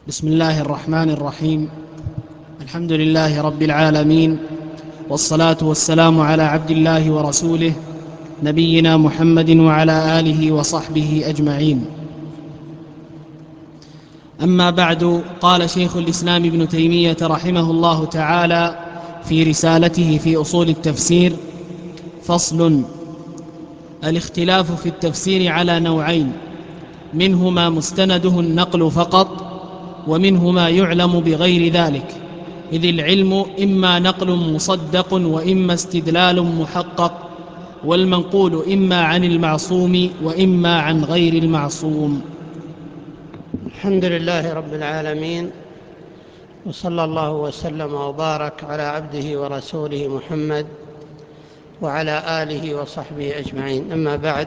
بسم الله الرحمن الرحيم. الحمد لله رب العالمين، والصلاة والسلام على عبد الله ورسوله نبينا محمد وعلى آله وصحبه أجمعين. أما بعد، قال شيخ الإسلام ابن تيمية رحمه الله تعالى في رسالته في أصول التفسير: فصل: الاختلاف في التفسير على نوعين، منهما مستنده النقل فقط، ومنهما يعلم بغير ذلك، إذ العلم إما نقل مصدق وإما استدلال محقق، والمنقول إما عن المعصوم وإما عن غير المعصوم. الحمد لله رب العالمين، وصلى الله وسلم وبارك على عبده ورسوله محمد وعلى آله وصحبه أجمعين. أما بعد،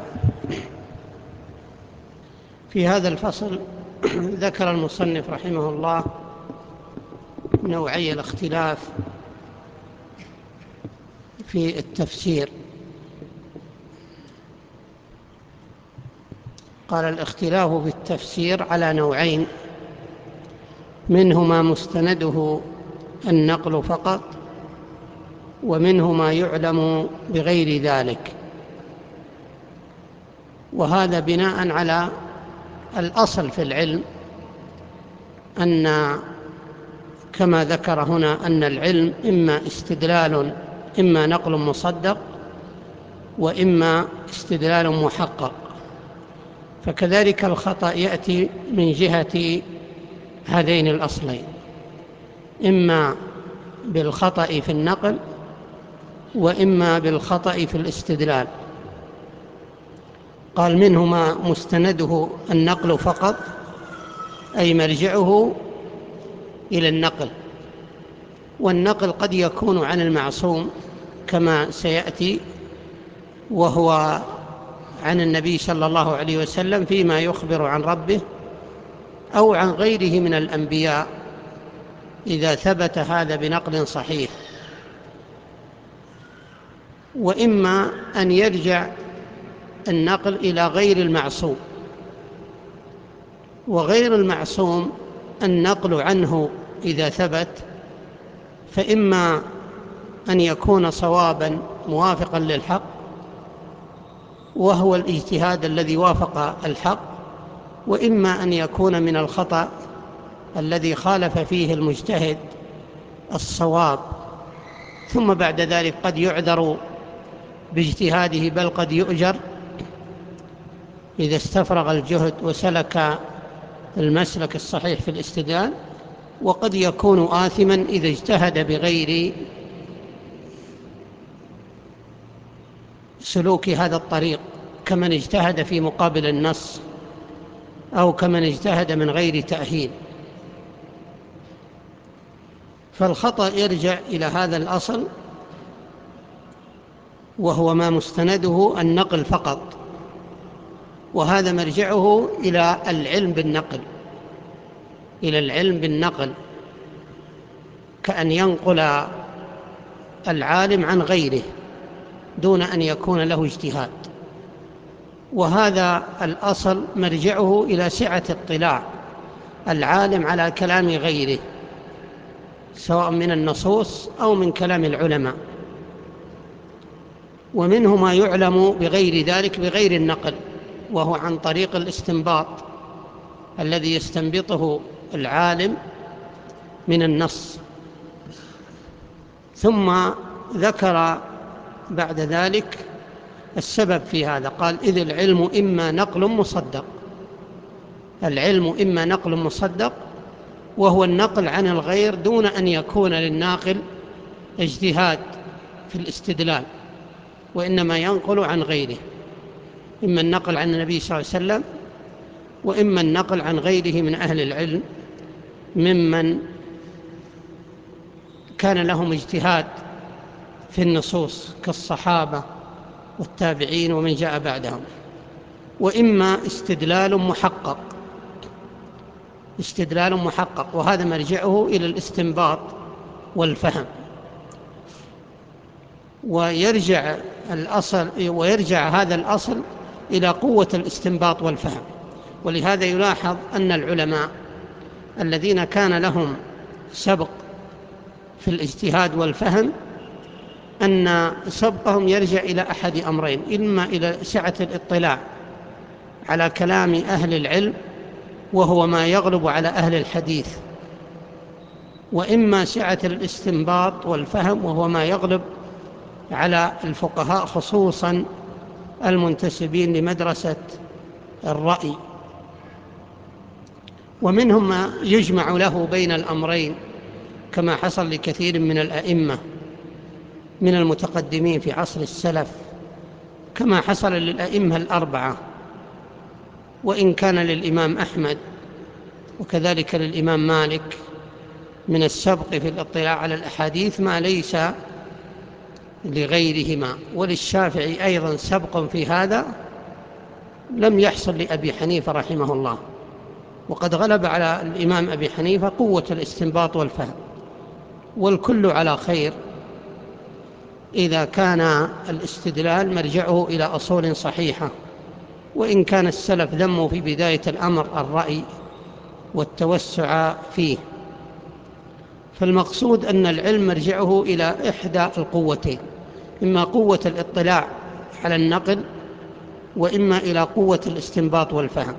في هذا الفصل ذكر المصنف رحمه الله نوعي الاختلاف في التفسير. قال: الاختلاف في التفسير على نوعين، منهما مستنده النقل فقط، ومنهما يعلم بغير ذلك. وهذا بناء على الأصل في العلم، أن كما ذكر هنا أن العلم إما استدلال، إما نقل مصدق، وإما استدلال محقق. فكذلك الخطأ يأتي من جهة هذين الأصلين، إما بالخطأ في النقل وإما بالخطأ في الاستدلال. قال: منهما مستنده النقل فقط، أي مرجعه إلى النقل، والنقل قد يكون عن المعصوم كما سيأتي، وهو عن النبي صلى الله عليه وسلم فيما يخبر عن ربه، أو عن غيره من الأنبياء إذا ثبت هذا بنقل صحيح. وإما أن يرجع النقل إلى غير المعصوم، وغير المعصوم النقل عنه إذا ثبت فإما أن يكون صوابا موافقا للحق، وهو الاجتهاد الذي وافق الحق، وإما أن يكون من الخطأ الذي خالف فيه المجتهد الصواب، ثم بعد ذلك قد يعذر باجتهاده، بل قد يؤجر إذا استفرغ الجهد وسلك المسلك الصحيح في الاستدلال، وقد يكون آثما إذا اجتهد بغير سلوك هذا الطريق، كمن اجتهد في مقابل النص، أو كمن اجتهد من غير تأهيل. فالخطأ يرجع إلى هذا الأصل، وهو ما مستنده النقل فقط، وهذا مرجعه إلى العلم بالنقل، إلى العلم بالنقل، كأن ينقل العالم عن غيره دون أن يكون له اجتهاد. وهذا الأصل مرجعه إلى سعة اطلاع العالم على كلام غيره، سواء من النصوص أو من كلام العلماء. ومنه ما يعلم بغير ذلك، بغير النقل، وهو عن طريق الاستنباط الذي يستنبطه العالم من النص. ثم ذكر بعد ذلك السبب في هذا، قال: إذ العلم إما نقل مصدق. العلم إما نقل مصدق، وهو النقل عن الغير دون أن يكون للناقل اجتهاد في الاستدلال، وإنما ينقل عن غيره، إما النقل عن النبي صلى الله عليه وسلم، وإما النقل عن غيره من أهل العلم ممن كان لهم اجتهاد في النصوص كالصحابة والتابعين ومن جاء بعدهم. وإما استدلال محقق، استدلال محقق، وهذا مرجعه إلى الاستنباط والفهم. ويرجع هذا الأصل إلى قوة الاستنباط والفهم. ولهذا يلاحظ أن العلماء الذين كان لهم سبق في الاجتهاد والفهم أن سبقهم يرجع إلى أحد أمرين: إما إلى سعة الاطلاع على كلام أهل العلم وهو ما يغلب على أهل الحديث، وإما سعة الاستنباط والفهم وهو ما يغلب على الفقهاء خصوصا المنتسبين لمدرسة الرأي. ومنهم ما يجمع له بين الأمرين كما حصل لكثير من الأئمة من المتقدمين في عصر السلف، كما حصل للأئمة الأربعة، وإن كان للإمام أحمد وكذلك للإمام مالك من السبق في الاطلاع على الأحاديث ما ليس لغيرهما، وللشافعي أيضا سبق في هذا لم يحصل لأبي حنيفة رحمه الله. وقد غلب على الإمام أبي حنيفة قوة الاستنباط والفهم، والكل على خير إذا كان الاستدلال مرجعه إلى أصول صحيحة، وإن كان السلف ذموا في بداية الأمر الرأي والتوسع فيه. فالمقصود أن العلم مرجعه إلى إحدى القوتين: إما قوة الاطلاع على النقل، وإما إلى قوة الاستنباط والفهم.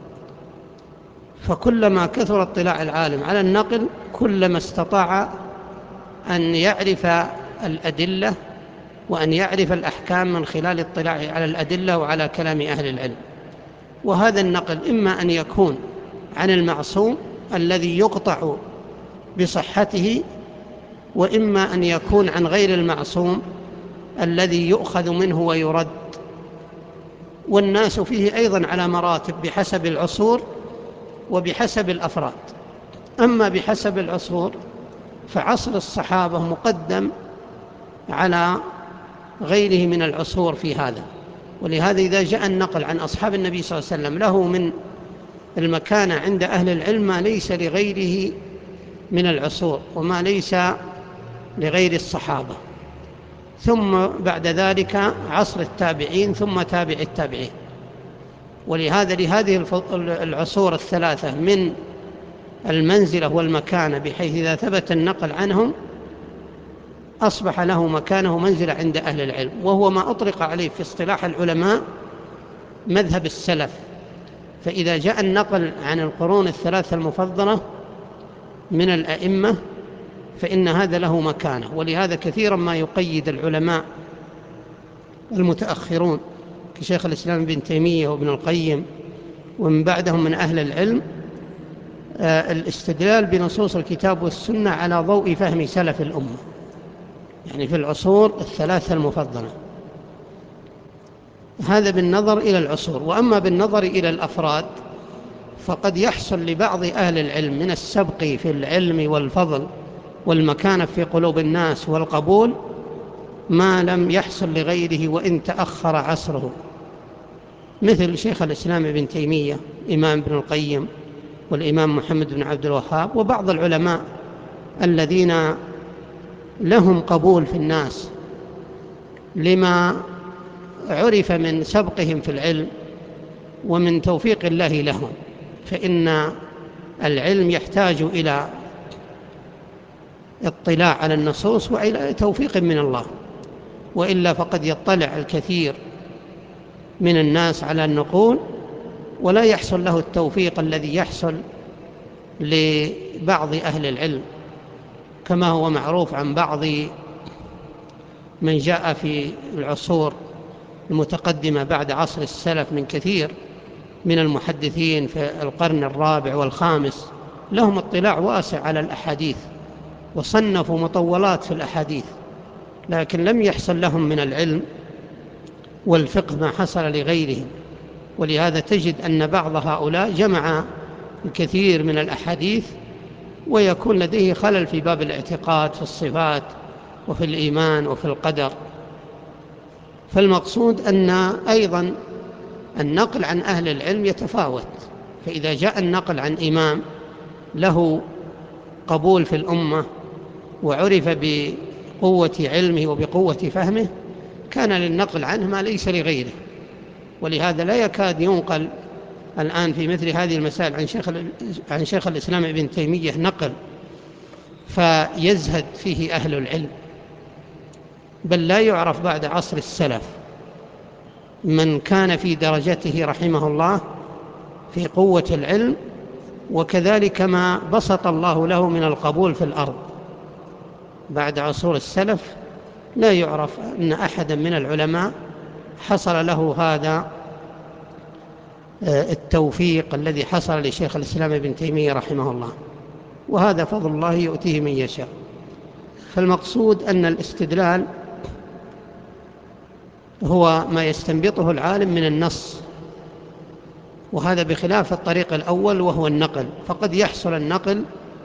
فكلما كثر اطلاع العالم على النقل كلما استطاع أن يعرف الأدلة وأن يعرف الأحكام من خلال اطلاعه على الأدلة وعلى كلام أهل العلم. وهذا النقل إما أن يكون عن المعصوم الذي يقطع بصحته، وإما أن يكون عن غير المعصوم الذي يؤخذ منه ويرد. والناس فيه أيضا على مراتب بحسب العصور وبحسب الأفراد. أما بحسب العصور فعصر الصحابة مقدم على غيره من العصور في هذا، ولهذا إذا جاء النقل عن أصحاب النبي صلى الله عليه وسلم له من المكانة عند أهل العلم ما ليس لغيره من العصور وما ليس لغير الصحابة، ثم بعد ذلك عصر التابعين ثم تابع التابعين. ولهذا لهذه العصور الثلاثة من المنزلة والمكانة، بحيث إذا ثبت النقل عنهم أصبح له مكانه منزلة عند أهل العلم، وهو ما أطلق عليه في اصطلاح العلماء مذهب السلف. فإذا جاء النقل عن القرون الثلاثة المفضلة من الأئمة فإن هذا له مكانه. ولهذا كثيرا ما يقيد العلماء المتأخرون كشيخ الإسلام ابن تيمية وابن القيم ومن بعدهم من أهل العلم الاستدلال بنصوص الكتاب والسنة على ضوء فهم سلف الأمة، يعني في العصور الثلاثة المفضلة. هذا بالنظر إلى العصور. وأما بالنظر إلى الأفراد فقد يحصل لبعض أهل العلم من السبق في العلم والفضل والمكانة في قلوب الناس والقبول ما لم يحصل لغيره وإن تأخر عصره، مثل شيخ الإسلام ابن تيمية، إمام ابن القيم، والإمام محمد بن عبد الوهاب، وبعض العلماء الذين لهم قبول في الناس لما عرف من سبقهم في العلم ومن توفيق الله لهم. فإن العلم يحتاج إلى اطلاع على النصوص وإلى توفيق من الله، وإلا فقد يطلع الكثير من الناس على النقول ولا يحصل له التوفيق الذي يحصل لبعض أهل العلم، كما هو معروف عن بعض من جاء في العصور المتقدمة بعد عصر السلف من كثير من المحدثين في القرن الرابع والخامس، لهم اطلاع واسع على الأحاديث وصنفوا مطولات في الأحاديث، لكن لم يحصل لهم من العلم والفقه ما حصل لغيرهم. ولهذا تجد أن بعض هؤلاء جمع الكثير من الأحاديث ويكون لديه خلل في باب الاعتقاد في الصفات وفي الإيمان وفي القدر. فالمقصود أن أيضا النقل عن أهل العلم يتفاوت. فإذا جاء النقل عن إمام له قبول في الأمة وعرف بقوة علمه وبقوة فهمه كان للنقل عنه ما ليس لغيره. ولهذا لا يكاد ينقل الآن في مثل هذه المسائل عن شيخ الإسلام ابن تيمية نقل فيزهد فيه أهل العلم، بل لا يعرف بعد عصر السلف من كان في درجته رحمه الله في قوة العلم، وكذلك ما بسط الله له من القبول في الأرض. بعد عصور السلف لا يعرف أن أحدا من العلماء حصل له هذا التوفيق الذي حصل لشيخ الإسلام ابن تيمية رحمه الله، وهذا فضل الله يؤتيه من يشاء. فالمقصود أن الاستدلال هو ما يستنبطه العالم من النص، وهذا بخلاف الطريق الأول وهو النقل، فقد يحصل النقل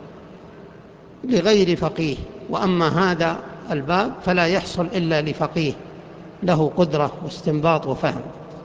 لغير فقيه، وأما هذا الباب فلا يحصل إلا لفقيه له قدرة واستنباط وفهم.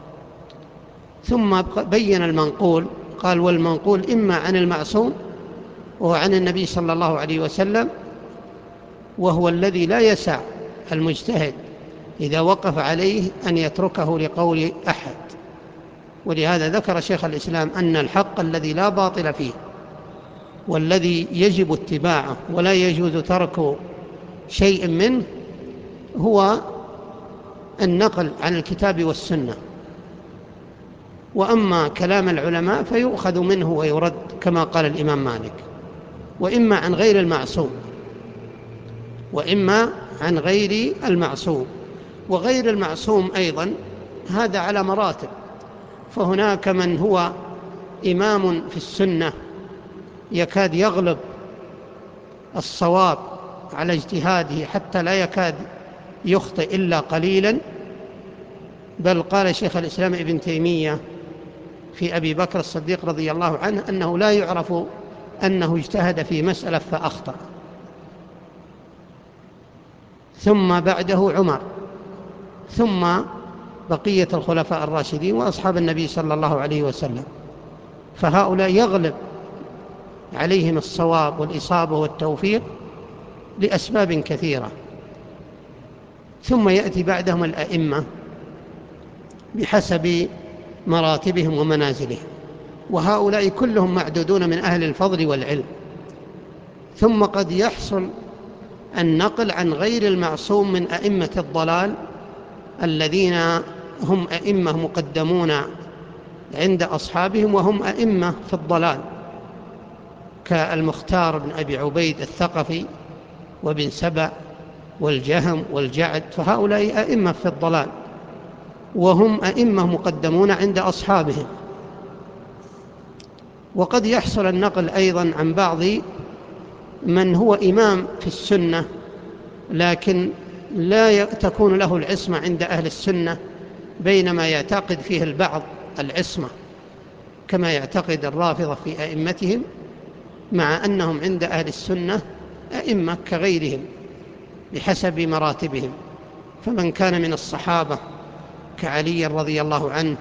ثم بين المنقول، قال: والمنقول إما عن المعصوم وهو عن النبي صلى الله عليه وسلم، وهو الذي لا يسع المجتهد إذا وقف عليه أن يتركه لقول أحد. ولهذا ذكر شيخ الإسلام أن الحق الذي لا باطل فيه والذي يجب اتباعه ولا يجوز ترك شيء منه هو النقل عن الكتاب والسنة، وأما كلام العلماء فيؤخذ منه ويرد كما قال الإمام مالك، وإما عن غير المعصوم وإما عن غير المعصوم. وغير المعصوم أيضا هذا على مراتب، فهناك من هو إمام في السنة يكاد يغلب الصواب على اجتهاده حتى لا يكاد يخطئ إلا قليلا، بل قال شيخ الإسلام ابن تيمية في أبي بكر الصديق رضي الله عنه أنه لا يعرف أنه اجتهد في مسألة فأخطأ. ثم بعده عمر، ثم بقية الخلفاء الراشدين وأصحاب النبي صلى الله عليه وسلم، فهؤلاء يغلب عليهم الصواب والإصابة والتوفيق لأسباب كثيرة. ثم يأتي بعدهم الأئمة بحسب مراتبهم ومنازلهم، وهؤلاء كلهم معدودون من أهل الفضل والعلم. ثم قد يحصل النقل عن غير المعصوم من أئمة الضلال الذين هم أئمة مقدمون عند أصحابهم وهم أئمة في الضلال، كالمختار بن أبي عبيد الثقفي وابن سبأ والجهم والجعد، فهؤلاء أئمة في الضلال وهم أئمة مقدمون عند أصحابهم. وقد يحصل النقل أيضا عن بعض من هو إمام في السنة لكن لا تكون له العصمة عند أهل السنة، بينما يعتقد فيه البعض العصمة كما يعتقد الرافضة في أئمتهم، مع أنهم عند أهل السنة أئمة كغيرهم بحسب مراتبهم. فمن كان من الصحابة كعلي رضي الله عنه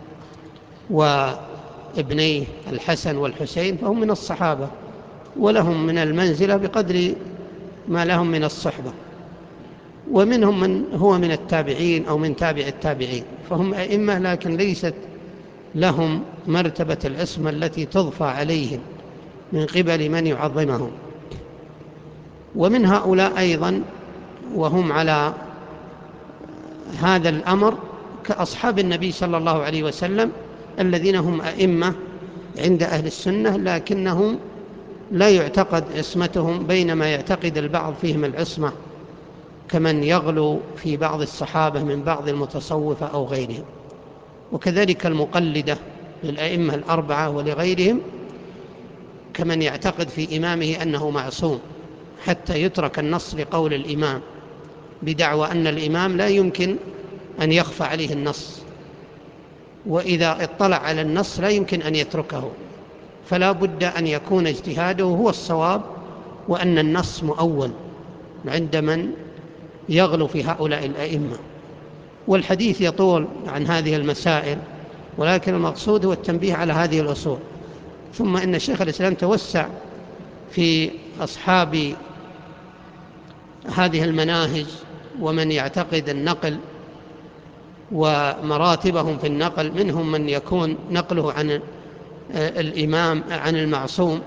وابنيه الحسن والحسين فهم من الصحابة ولهم من المنزلة بقدر ما لهم من الصحبة، ومنهم من هو من التابعين أو من تابع التابعين، فهم أئمة لكن ليست لهم مرتبة العصمة التي تضفى عليهم من قبل من يعظمهم. ومن هؤلاء أيضا وهم على هذا الأمر كأصحاب النبي صلى الله عليه وسلم الذين هم أئمة عند أهل السنة لكنهم لا يعتقد عصمتهم، بينما يعتقد البعض فيهم العصمة كمن يغلو في بعض الصحابة من بعض المتصوفة أو غيرهم. وكذلك المقلدة للأئمة الأربعة ولغيرهم كمن يعتقد في إمامه أنه معصوم حتى يترك النص لقول الإمام، بدعوى أن الإمام لا يمكن أن يخفى عليه النص، وإذا اطلع على النص لا يمكن أن يتركه، فلا بد أن يكون اجتهاده هو الصواب، وأن النص مؤول عند من يغلو في هؤلاء الأئمة. والحديث يطول عن هذه المسائل، ولكن المقصود هو التنبيه على هذه الأصول. ثم إن الشيخ الإسلام توسع في أصحاب هذه المناهج ومن يعتقد النقل ومراتبهم في النقل. منهم من يكون نقله عن الإمام عن المعصوم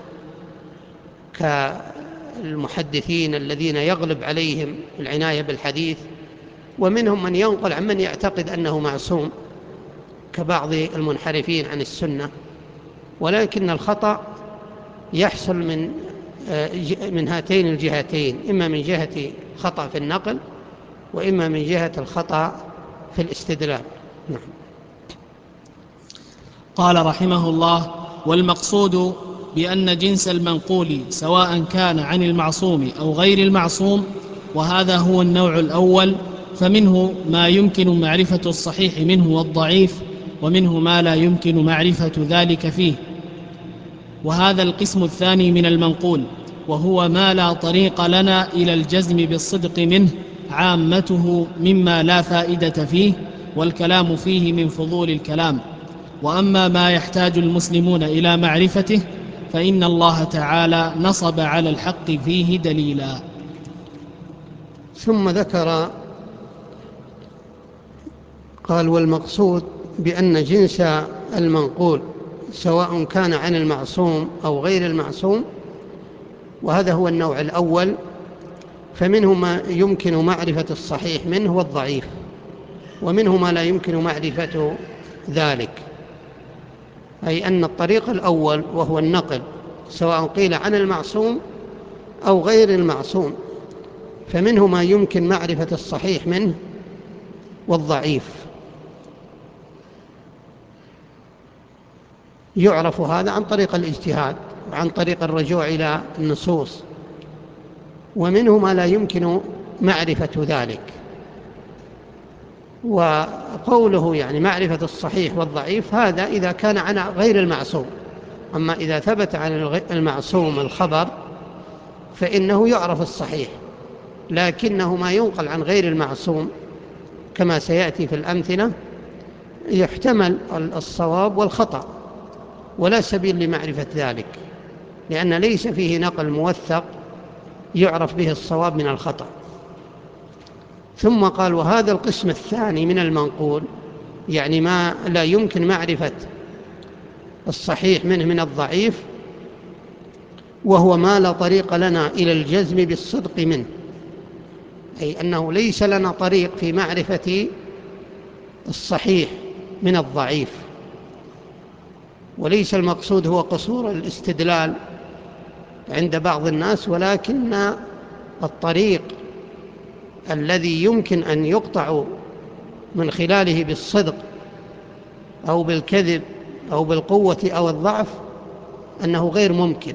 كالمحدثين الذين يغلب عليهم العناية بالحديث، ومنهم من ينقل عن من يعتقد أنه معصوم كبعض المنحرفين عن السنة. ولكن الخطأ يحصل من هاتين الجهتين، إما من جهة خطأ في النقل وإما من جهة الخطأ في الاستدلال. نعم. قال رحمه الله: والمقصود بأن جنس المنقول سواء كان عن المعصوم أو غير المعصوم، وهذا هو النوع الأول، فمنه ما يمكن معرفة الصحيح منه والضعيف، ومنه ما لا يمكن معرفة ذلك فيه. وهذا القسم الثاني من المنقول، وهو ما لا طريق لنا إلى الجزم بالصدق منه، عامته مما لا فائدة فيه، والكلام فيه من فضول الكلام. وأما ما يحتاج المسلمون إلى معرفته فإن الله تعالى نصب على الحق فيه دليلا. ثم ذكر قال: والمقصود بأن جنس المنقول سواء كان عن المعصوم أو غير المعصوم، وهذا هو النوع الأول، فمنه ما يمكن معرفة الصحيح منه والضعيف، ومنه ما لا يمكن معرفة ذلك. أي أن الطريق الأول وهو النقل سواء قيل عن المعصوم أو غير المعصوم، فمنه ما يمكن معرفة الصحيح منه والضعيف. يعرف هذا عن طريق الاجتهاد وعن طريق الرجوع إلى النصوص، ومنه ما لا يمكن معرفة ذلك. وقوله يعني معرفة الصحيح والضعيف هذا إذا كان عن غير المعصوم. أما إذا ثبت عن المعصوم الخبر فإنه يعرف الصحيح، لكنه ما ينقل عن غير المعصوم كما سيأتي في الأمثلة يحتمل الصواب والخطأ، ولا سبيل لمعرفة ذلك، لأن ليس فيه نقل موثق يعرف به الصواب من الخطأ. ثم قال: وهذا القسم الثاني من المنقول، يعني ما لا يمكن معرفة الصحيح منه من الضعيف، وهو ما لا طريق لنا إلى الجزم بالصدق منه، أي أنه ليس لنا طريق في معرفة الصحيح من الضعيف. وليس المقصود هو قصور الاستدلال عند بعض الناس، ولكن الطريق الذي يمكن أن يقطع من خلاله بالصدق أو بالكذب أو بالقوة أو الضعف أنه غير ممكن.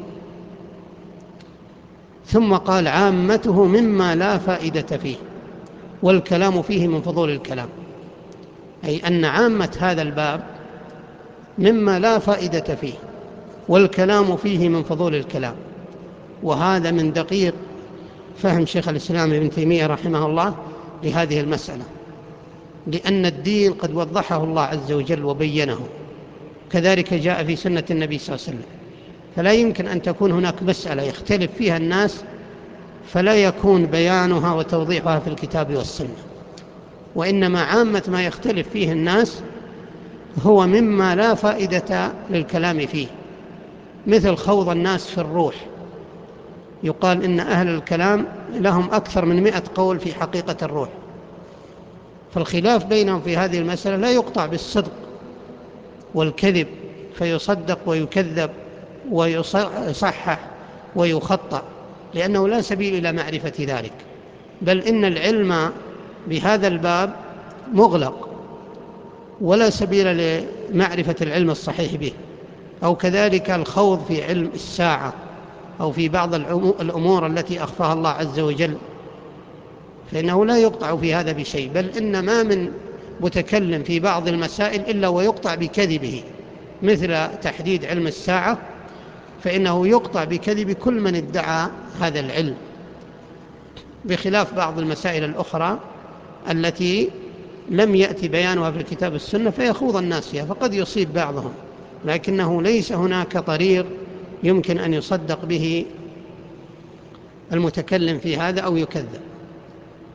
ثم قال: عامته مما لا فائدة فيه، والكلام فيه من فضول الكلام. أي أن عامة هذا الباب مما لا فائدة فيه، والكلام فيه من فضول الكلام. وهذا من دقيق فهم شيخ الإسلام ابن تيمية رحمه الله لهذه المسألة، لأن الدين قد وضحه الله عز وجل وبينه، كذلك جاء في سنة النبي صلى الله عليه وسلم. فلا يمكن أن تكون هناك مسألة يختلف فيها الناس فلا يكون بيانها وتوضيحها في الكتاب والسنة، وإنما عامة ما يختلف فيه الناس هو مما لا فائدة للكلام فيه، مثل خوض الناس في الروح. يقال إن أهل الكلام لهم أكثر من 100 قول في حقيقة الروح، فالخلاف بينهم في هذه المسألة لا يقطع بالصدق والكذب فيصدق ويكذب ويصحح ويخطأ، لأنه لا سبيل إلى معرفة ذلك. بل إن العلم بهذا الباب مغلق ولا سبيل لمعرفة العلم الصحيح به. أو كذلك الخوض في علم الساعة أو في بعض الأمور التي أخفاها الله عز وجل، فإنه لا يقطع في هذا بشيء، بل إن ما من متكلم في بعض المسائل إلا ويقطع بكذبه، مثل تحديد علم الساعة، فإنه يقطع بكذب كل من ادعى هذا العلم، بخلاف بعض المسائل الأخرى التي لم يأتي بيانها في الكتاب والسنة فيخوض الناس فيها، فقد يصيب بعضهم، لكنه ليس هناك طريق يمكن أن يصدق به المتكلم في هذا أو يكذب.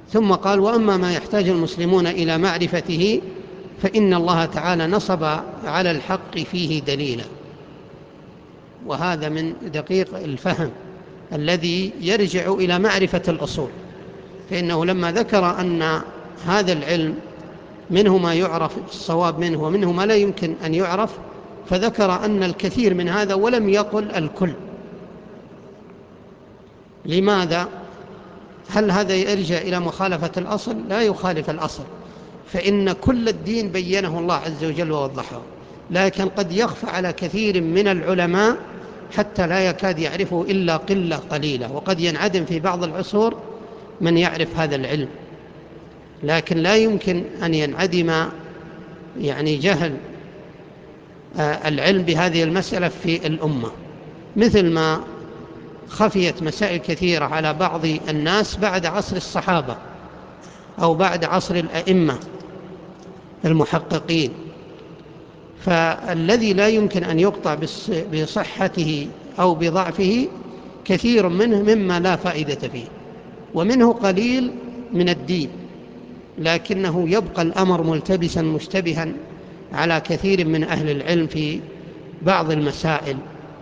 ثم قال: وأما ما يحتاج المسلمون إلى معرفته فإن الله تعالى نصب على الحق فيه دليلا. وهذا من دقيق الفهم الذي يرجع إلى معرفة الأصول، فإنه لما ذكر أن هذا العلم منه ما يعرف الصواب منه ومنه ما لا يمكن أن يعرف، فذكر أن الكثير من هذا ولم يقل الكل. لماذا؟ هل هذا يرجع إلى مخالفة الأصل؟ لا يخالف الأصل، فإن كل الدين بينه الله عز وجل ووضحه، لكن قد يخفى على كثير من العلماء حتى لا يكاد يعرفه إلا قلة قليلة، وقد ينعدم في بعض العصور من يعرف هذا العلم، لكن لا يمكن أن ينعدم جهل العلم بهذه المسألة في الأمة، مثل ما خفيت مسائل كثيرة على بعض الناس بعد عصر الصحابة أو بعد عصر الأئمة المحققين. فالذي لا يمكن أن يقطع بصحته أو بضعفه كثير منه مما لا فائدة فيه، ومنه قليل من الدين، لكنه يبقى الأمر ملتبسا مشتبها على كثير من أهل العلم في بعض المسائل،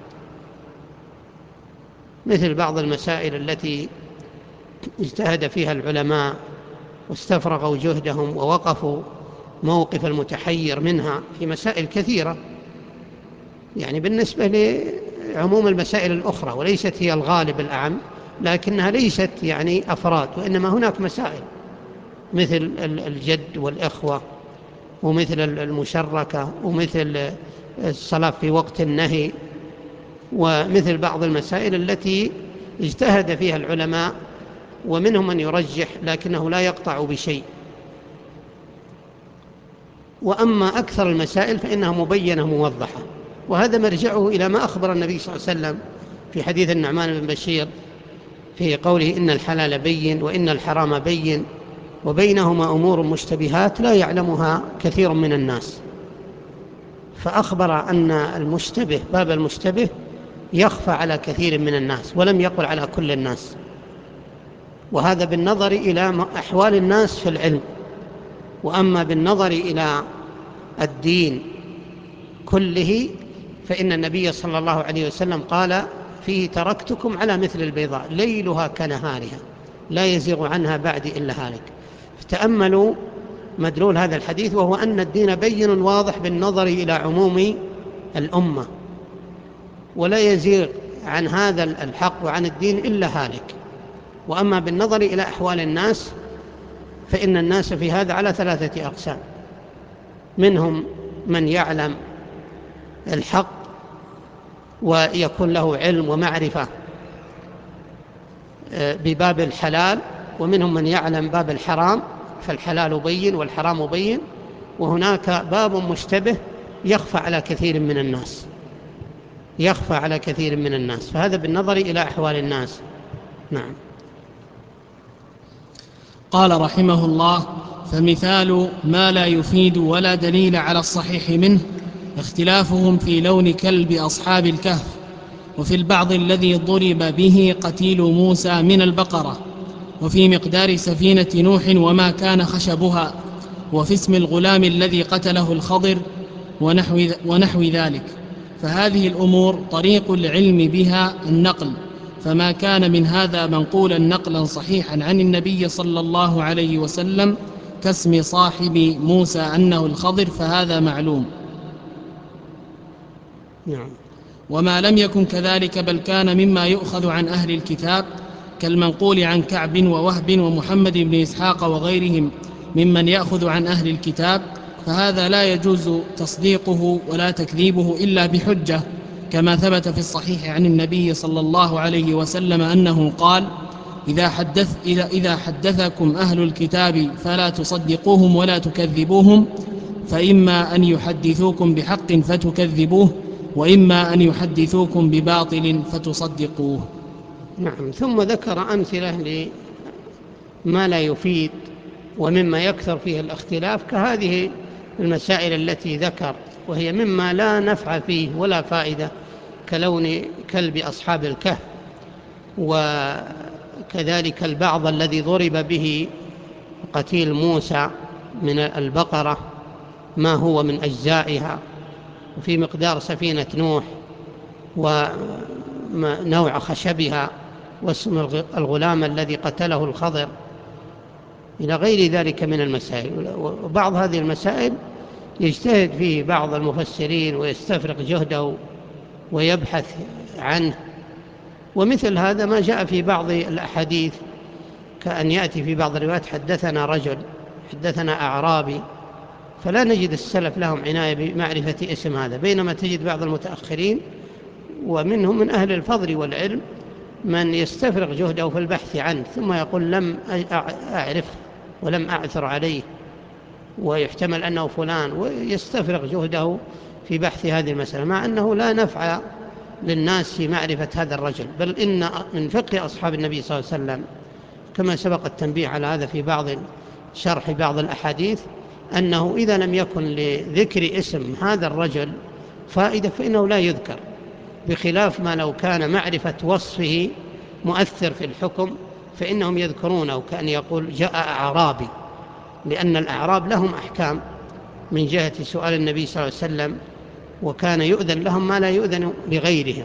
مثل بعض المسائل التي اجتهد فيها العلماء واستفرغوا جهدهم ووقفوا موقف المتحير منها في مسائل كثيرة، بالنسبة لعموم المسائل الأخرى، وليست هي الغالب الأعم، لكنها ليست أفراد، وإنما هناك مسائل مثل الجد والإخوة، ومثل المشركة، ومثل الصلاة في وقت النهي، ومثل بعض المسائل التي اجتهد فيها العلماء، ومنهم من يرجح لكنه لا يقطع بشيء. وأما أكثر المسائل فإنها مبينة موضحة، وهذا مرجعه إلى ما أخبر النبي صلى الله عليه وسلم في حديث النعمان بن بشير في قوله: إن الحلال بين وإن الحرام بين وبينهما أمور مشتبهات لا يعلمها كثير من الناس. فأخبر أن المشتبه، باب المشتبه، يخفى على كثير من الناس، ولم يقل على كل الناس، وهذا بالنظر إلى أحوال الناس في العلم. وأما بالنظر إلى الدين كله فإن النبي صلى الله عليه وسلم قال فيه: تركتكم على مثل البيضاء ليلها كنهارها لا يزيغ عنها بعد إلا هالك. تأملوا مدلول هذا الحديث، وهو أن الدين بين واضح بالنظر إلى عموم الأمة، ولا يزيغ عن هذا الحق وعن الدين إلا هالك. وأما بالنظر إلى أحوال الناس فإن الناس في هذا على 3 أقسام: منهم من يعلم الحق ويكون له علم ومعرفة بباب الحلال، ومنهم من يعلم باب الحرام فالحلال بين والحرام بين، وهناك باب مشتبه يخفى على كثير من الناس، يخفى على كثير من الناس، فهذا بالنظر إلى أحوال الناس. نعم. قال رحمه الله: فمثال ما لا يفيد ولا دليل على الصحيح منه اختلافهم في لون كلب أصحاب الكهف، وفي البعض الذي ضرب به قتيل موسى من البقرة، وفي مقدار سفينة نوح وما كان خشبها، وفي اسم الغلام الذي قتله الخضر ونحو ذلك. فهذه الأمور طريق العلم بها النقل، فما كان من هذا منقولا نقلا صحيحا عن النبي صلى الله عليه وسلم كاسم صاحب موسى أنه الخضر فهذا معلوم. نعم. وما لم يكن كذلك بل كان مما يؤخذ عن أهل الكتاب كالمنقول عن كعب ووهب ومحمد بن إسحاق وغيرهم ممن يأخذ عن أهل الكتاب، فهذا لا يجوز تصديقه ولا تكذيبه إلا بحجة، كما ثبت في الصحيح عن النبي صلى الله عليه وسلم أنه قال: إذا حدثكم أهل الكتاب فلا تصدقوهم ولا تكذبوهم، فإما أن يحدثوكم بحق فتكذبوه، وإما أن يحدثوكم بباطل فتصدقوه. نعم. ثم ذكر أمثلة لما لا يفيد ومما يكثر فيه الاختلاف كهذه المسائل التي ذكر، وهي مما لا نفع فيه ولا فائدة، كلون كلب أصحاب الكهف، وكذلك البعض الذي ضرب به قتيل موسى من البقرة ما هو من أجزائها، وفي مقدار سفينة نوح ونوع خشبها واسم الغلام الذي قتله الخضر، إلى غير ذلك من المسائل. وبعض هذه المسائل يجتهد فيه بعض المفسرين ويستفرغ جهده ويبحث عنه، ومثل هذا ما جاء في بعض الأحاديث، كأن يأتي في بعض الروايات حدثنا رجل، حدثنا أعرابي، فلا نجد السلف لهم عناية بمعرفة اسم هذا، بينما تجد بعض المتأخرين ومنهم من أهل الفضل والعلم من يستفرغ جهده في البحث عنه ثم يقول لم أعرف ولم أعثر عليه ويحتمل أنه فلان، ويستفرغ جهده في بحث هذه المسألة، مع أنه لا نفع للناس في معرفة هذا الرجل. بل إن من فقه أصحاب النبي صلى الله عليه وسلم كما سبق التنبيه على هذا في بعض شرح بعض الأحاديث، أنه إذا لم يكن لذكر اسم هذا الرجل فائدة فإنه لا يذكر، بخلاف ما لو كان معرفة وصفه مؤثر في الحكم فإنهم يذكرونه، كأن يقول جاء أعرابي، لأن الأعراب لهم أحكام من جهة سؤال النبي صلى الله عليه وسلم، وكان يؤذن لهم ما لا يؤذن لغيرهم،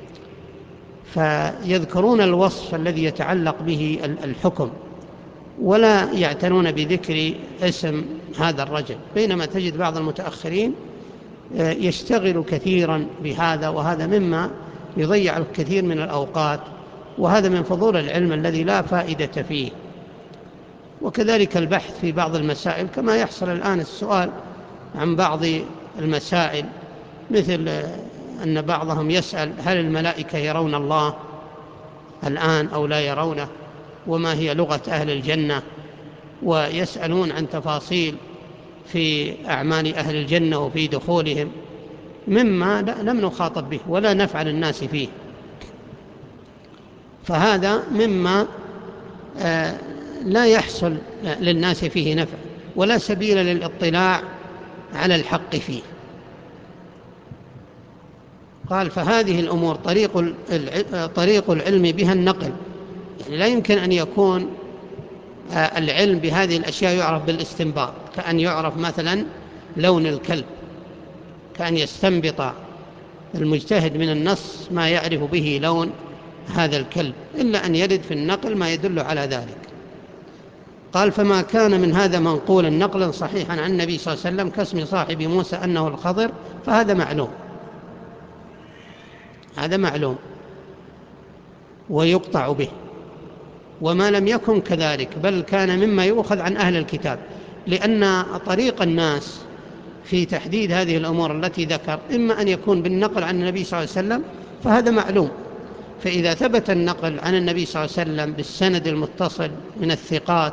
فيذكرون الوصف الذي يتعلق به الحكم ولا يعتنون بذكر اسم هذا الرجل. بينما تجد بعض المتأخرين يشتغل كثيرا بهذا، وهذا مما يضيع الكثير من الأوقات، وهذا من فضول العلم الذي لا فائدة فيه. وكذلك البحث في بعض المسائل، كما يحصل الآن السؤال عن بعض المسائل، مثل أن بعضهم يسأل هل الملائكة يرون الله الآن أو لا يرونه، وما هي لغة أهل الجنة، ويسألون عن تفاصيل في أعمال أهل الجنة وفي دخولهم، مما لم نخاطب به ولا نفعل الناس فيه، فهذا مما لا يحصل للناس فيه نفع ولا سبيل للاطلاع على الحق فيه. قال فهذه الأمور طريق العلم بها النقل، يعني لا يمكن أن يكون العلم بهذه الأشياء يعرف بالاستنباط، كأن يعرف مثلا لون الكلب، كأن يستنبط المجتهد من النص ما يعرف به لون هذا الكلب، إلا أن يرد في النقل ما يدل على ذلك. قال فما كان من هذا منقولا نقلا صحيحا عن النبي صلى الله عليه وسلم كاسم صاحب موسى أنه الخضر فهذا معلوم، هذا معلوم ويقطع به. وما لم يكن كذلك بل كان مما يؤخذ عن أهل الكتاب، لأن طريق الناس في تحديد هذه الأمور التي ذكر إما أن يكون بالنقل عن النبي صلى الله عليه وسلم فهذا معلوم، فإذا ثبت النقل عن النبي صلى الله عليه وسلم بالسند المتصل من الثقات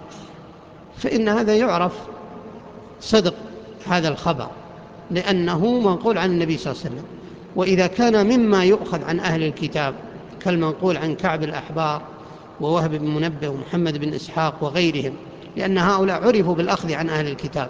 فإن هذا يعرف صدق هذا الخبر لأنه منقول عن النبي صلى الله عليه وسلم. وإذا كان مما يؤخذ عن أهل الكتاب كالمنقول عن كعب الأحبار ووهب بن منبه ومحمد بن إسحاق وغيرهم، لأن هؤلاء عرفوا بالأخذ عن أهل الكتاب،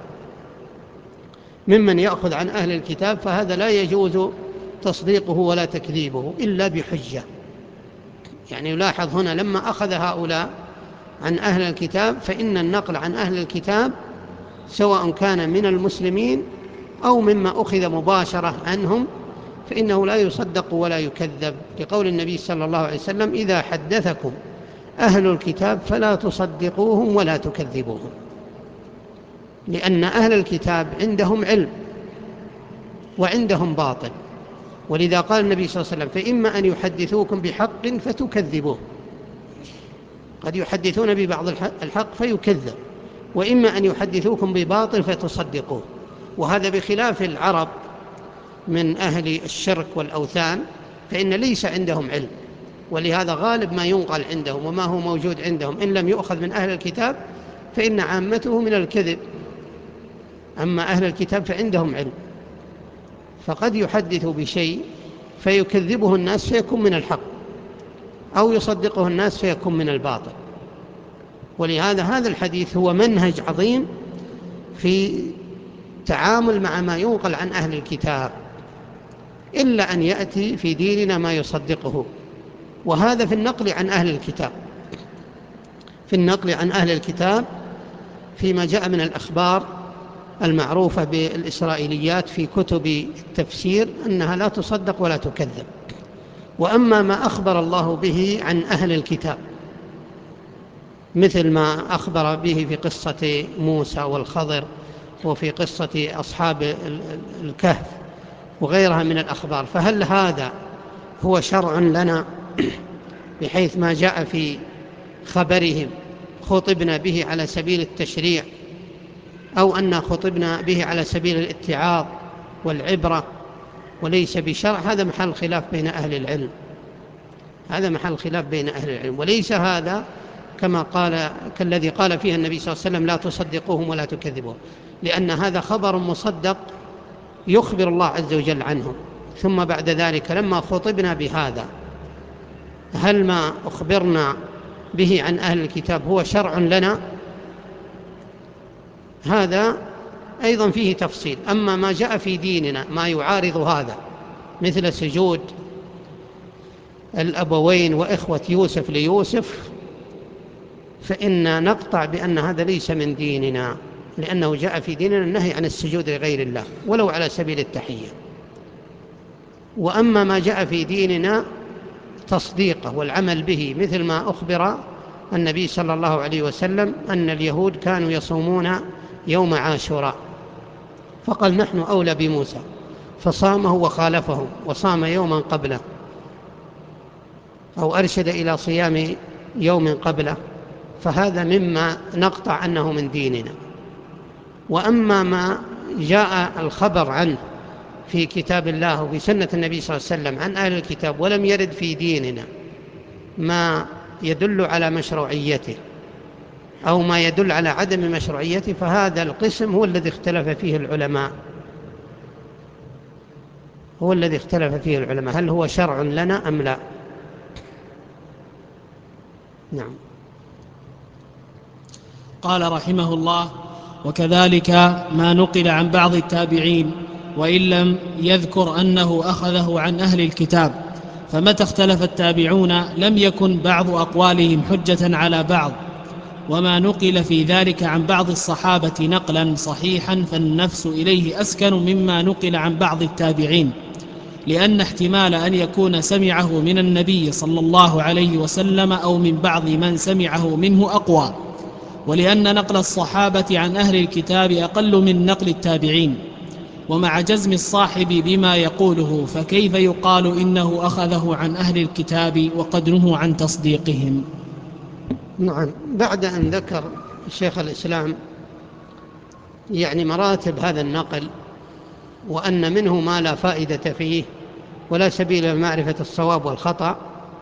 ممن يأخذ عن أهل الكتاب فهذا لا يجوز تصديقه ولا تكذيبه إلا بحجة. يعني يلاحظ هنا لما أخذ هؤلاء عن أهل الكتاب فإن النقل عن أهل الكتاب سواء كان من المسلمين أو مما أخذ مباشرة عنهم فإنه لا يصدق ولا يكذب، لقول النبي صلى الله عليه وسلم إذا حدثكم أهل الكتاب فلا تصدقوهم ولا تكذبوهم، لأن أهل الكتاب عندهم علم وعندهم باطل، ولذا قال النبي صلى الله عليه وسلم فإما أن يحدثوكم بحق فتكذبوه، قد يحدثون ببعض الحق فيكذب، وإما أن يحدثوكم بباطل فتصدقوه، وهذا بخلاف العرب من أهل الشرك والأوثان فإن ليس عندهم علم، ولهذا غالب ما ينقل عندهم وما هو موجود عندهم إن لم يؤخذ من أهل الكتاب فإن عامته من الكذب. أما أهل الكتاب فعندهم علم، فقد يحدث بشيء فيكذبه الناس فيكون من الحق، أو يصدقه الناس فيكون من الباطل. ولهذا هذا الحديث هو منهج عظيم في تعامل مع ما ينقل عن أهل الكتاب، إلا أن يأتي في ديننا ما يصدقه، وهذا في النقل عن أهل الكتاب. في النقل عن أهل الكتاب فيما جاء من الأخبار المعروفة بالإسرائيليات في كتب التفسير أنها لا تصدق ولا تكذب. وأما ما أخبر الله به عن أهل الكتاب مثل ما أخبر به في قصة موسى والخضر وفي قصة أصحاب الكهف وغيرها من الأخبار، فهل هذا هو شرع لنا بحيث ما جاء في خبرهم خطبنا به على سبيل التشريع، أو أن خطبنا به على سبيل الاتعاظ والعبرة وليس بشرع؟ هذا محل خلاف بين أهل العلم، هذا محل خلاف بين أهل العلم، وليس هذا كالذي قال فيه النبي صلى الله عليه وسلم لا تصدقوهم ولا تكذبوهم، لأن هذا خبر مصدق يخبر الله عز وجل عنهم. ثم بعد ذلك لما خطبنا بهذا، هل ما أخبرنا به عن أهل الكتاب هو شرع لنا؟ هذا أيضا فيه تفصيل. أما ما جاء في ديننا ما يعارض هذا مثل سجود الأبوين وإخوة يوسف ليوسف، فإن نقطع بأن هذا ليس من ديننا، لأنه جاء في ديننا النهي عن السجود لغير الله ولو على سبيل التحية. وأما ما جاء في ديننا تصديقه والعمل به، مثل ما أخبر النبي صلى الله عليه وسلم أن اليهود كانوا يصومون يوم عاشوراء، فقال نحن أولى بموسى، فصامه وخالفه وصام يوما قبله، أو أرشد إلى صيام يوم قبله، فهذا مما نقطع أنه من ديننا. وأما ما جاء الخبر عنه في كتاب الله وفي سنة النبي صلى الله عليه وسلم عن أهل الكتاب ولم يرد في ديننا ما يدل على مشروعيته أو ما يدل على عدم مشروعيته، فهذا القسم هو الذي اختلف فيه العلماء، هل هو شرع لنا أم لا؟ نعم. قال رحمه الله: وكذلك ما نقل عن بعض التابعين وإن لم يذكر أنه أخذه عن أهل الكتاب، فمتى اختلف التابعون لم يكن بعض أقوالهم حجة على بعض. وما نقل في ذلك عن بعض الصحابة نقلا صحيحا فالنفس إليه أسكن مما نقل عن بعض التابعين، لأن احتمال أن يكون سمعه من النبي صلى الله عليه وسلم أو من بعض من سمعه منه أقوى، ولأن نقل الصحابة عن أهل الكتاب أقل من نقل التابعين. ومع جزم الصاحب بما يقوله فكيف يقال إنه أخذه عن أهل الكتاب وقد نهوا عن تصديقهم؟ نعم. بعد أن ذكر شيخ الإسلام يعني مراتب هذا النقل وأن منه ما لا فائدة فيه ولا سبيل لمعرفة الصواب والخطأ،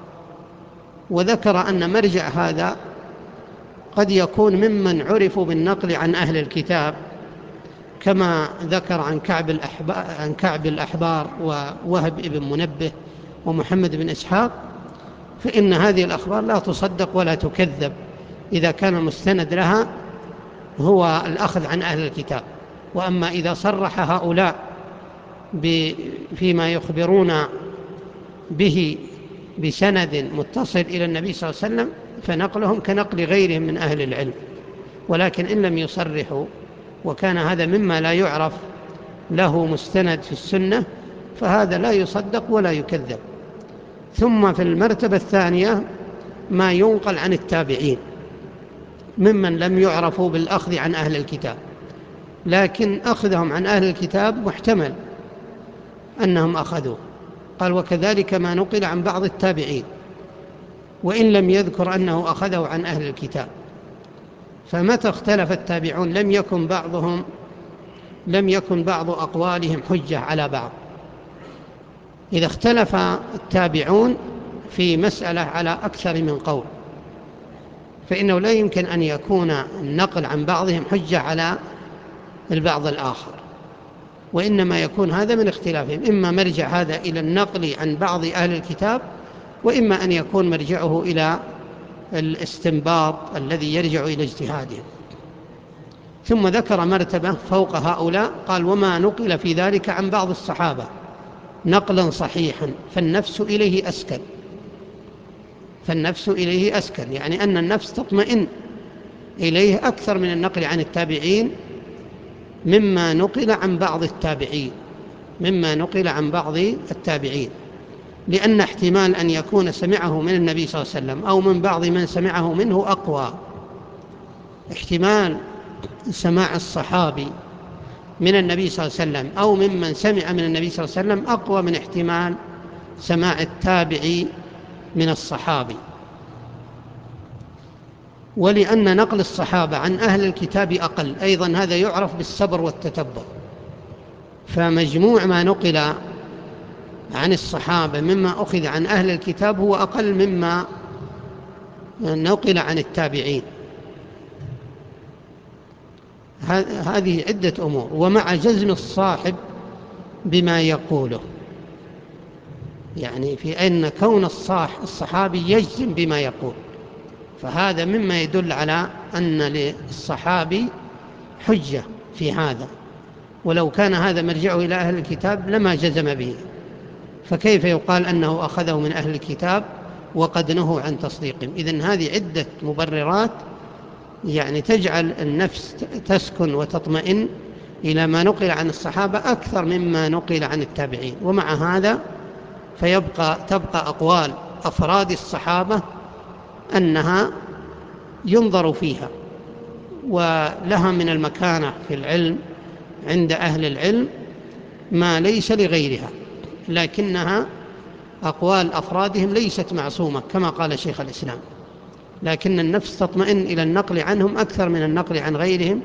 وذكر أن مرجع هذا قد يكون ممن عرفوا بالنقل عن أهل الكتاب، كما ذكر عن كعب الأحبار ووهب ابن منبه ومحمد بن إسحاق، فإن هذه الأخبار لا تصدق ولا تكذب إذا كان المستند لها هو الأخذ عن أهل الكتاب. وأما إذا صرح هؤلاء فيما يخبرون به بسند متصل إلى النبي صلى الله عليه وسلم فنقلهم كنقل غيرهم من أهل العلم. ولكن إن لم يصرحوا وكان هذا مما لا يعرف له مستند في السنة فهذا لا يصدق ولا يكذب. ثم في المرتبة الثانية ما ينقل عن التابعين ممن لم يعرفوا بالأخذ عن أهل الكتاب، لكن أخذهم عن أهل الكتاب محتمل أنهم أخذوه. قال وكذلك ما نقل عن بعض التابعين وإن لم يذكر أنه أخذه عن أهل الكتاب. فمتى اختلف التابعون لم يكن بعض أقوالهم حجة على بعض. إذا اختلف التابعون في مسألة على أكثر من قول فإنه لا يمكن أن يكون النقل عن بعضهم حجة على البعض الآخر، وإنما يكون هذا من اختلافهم، إما مرجع هذا إلى النقل عن بعض أهل الكتاب وإما أن يكون مرجعه إلى الاستنباط الذي يرجع إلى اجتهادهم. ثم ذكر مرتبة فوق هؤلاء، قال وما نقل في ذلك عن بعض الصحابة نقلا صحيحا فالنفس إليه أسكن، يعني أن النفس تطمئن إليه أكثر من النقل عن التابعين مما نقل عن بعض التابعين، لأن احتمال أن يكون سمعه من النبي صلى الله عليه وسلم أو من بعض من سمعه منه أقوى. احتمال سماع الصحابي من النبي صلى الله عليه وسلم أو ممن سمع من النبي صلى الله عليه وسلم أقوى من احتمال سماع التابعي من الصحابي. ولأن نقل الصحابة عن أهل الكتاب أقل، أيضا هذا يعرف بالصبر والتتبع، فمجموع ما نقل عن الصحابة مما أخذ عن أهل الكتاب هو أقل مما نقل عن التابعين. هذه عدة أمور، ومع جزم الصاحب بما يقوله، يعني في أن كون الصحابي يجزم بما يقول، فهذا مما يدل على أن للصحابي حجة في هذا، ولو كان هذا مرجعه إلى أهل الكتاب لما جزم به، فكيف يقال أنه أخذه من أهل الكتاب وقد نهوا عن تصديقهم؟ إذن هذه عدة مبررات يعني تجعل النفس تسكن وتطمئن إلى ما نقل عن الصحابة أكثر مما نقل عن التابعين. ومع هذا تبقى أقوال أفراد الصحابة أنها ينظر فيها ولها من المكانة في العلم عند أهل العلم ما ليس لغيرها، لكنها أقوال أفرادهم ليست معصومة كما قال شيخ الإسلام، لكن النفس تطمئن إلى النقل عنهم أكثر من النقل عن غيرهم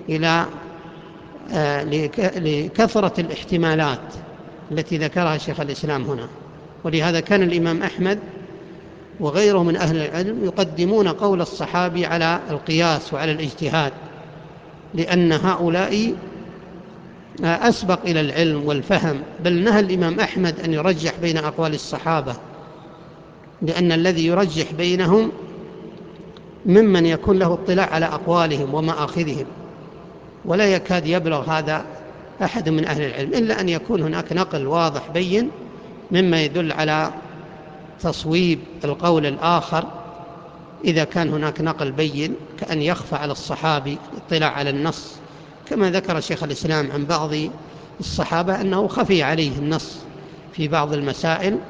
لكثرة الاحتمالات التي ذكرها شيخ الإسلام هنا. ولهذا كان الإمام أحمد وغيره من أهل العلم يقدمون قول الصحابي على القياس وعلى الاجتهاد، لأن هؤلاء أسبق إلى العلم والفهم، بل نهى الإمام أحمد أن يرجح بين أقوال الصحابة، لأن الذي يرجح بينهم ممن يكون له اطلاع على أقوالهم ومآخذهم، ولا يكاد يبلغ هذا أحد من أهل العلم إلا أن يكون هناك نقل واضح بين مما يدل على تصويب القول الآخر. إذا كان هناك نقل بين كأن يخفى على الصحابي اطلاع على النص، كما ذكر شيخ الإسلام عن بعض الصحابة أنه خفي عليه النص في بعض المسائل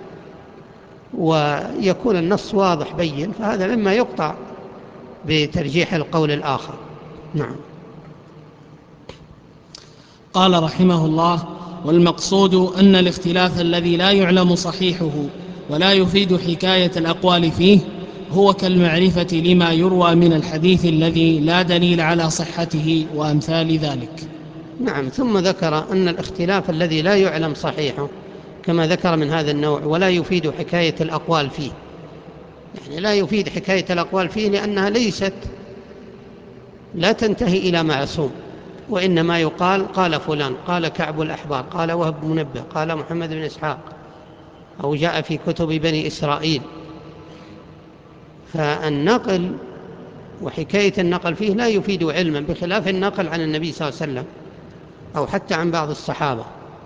ويكون النص واضح بين، فهذا مما يقطع بترجيح القول الآخر. نعم. قال رحمه الله: والمقصود أن الاختلاف الذي لا يعلم صحيحه ولا يفيد حكاية الأقوال فيه هو كالمعرفة لما يروى من الحديث الذي لا دليل على صحته وأمثال ذلك. نعم. ثم ذكر أن الاختلاف الذي لا يعلم صحيحه كما ذكر من هذا النوع ولا يفيد حكاية الأقوال فيه، يعني لا يفيد حكاية الأقوال فيه لأنها لا تنتهي إلى معصوم، وإنما يقال قال فلان، قال كعب الأحبار، قال وهب منبه، قال محمد بن إسحاق، أو جاء في كتب بني إسرائيل. فالنقل وحكاية النقل فيه لا يفيد علما، بخلاف النقل عن النبي صلى الله عليه وسلم أو حتى عن بعض الصحابة،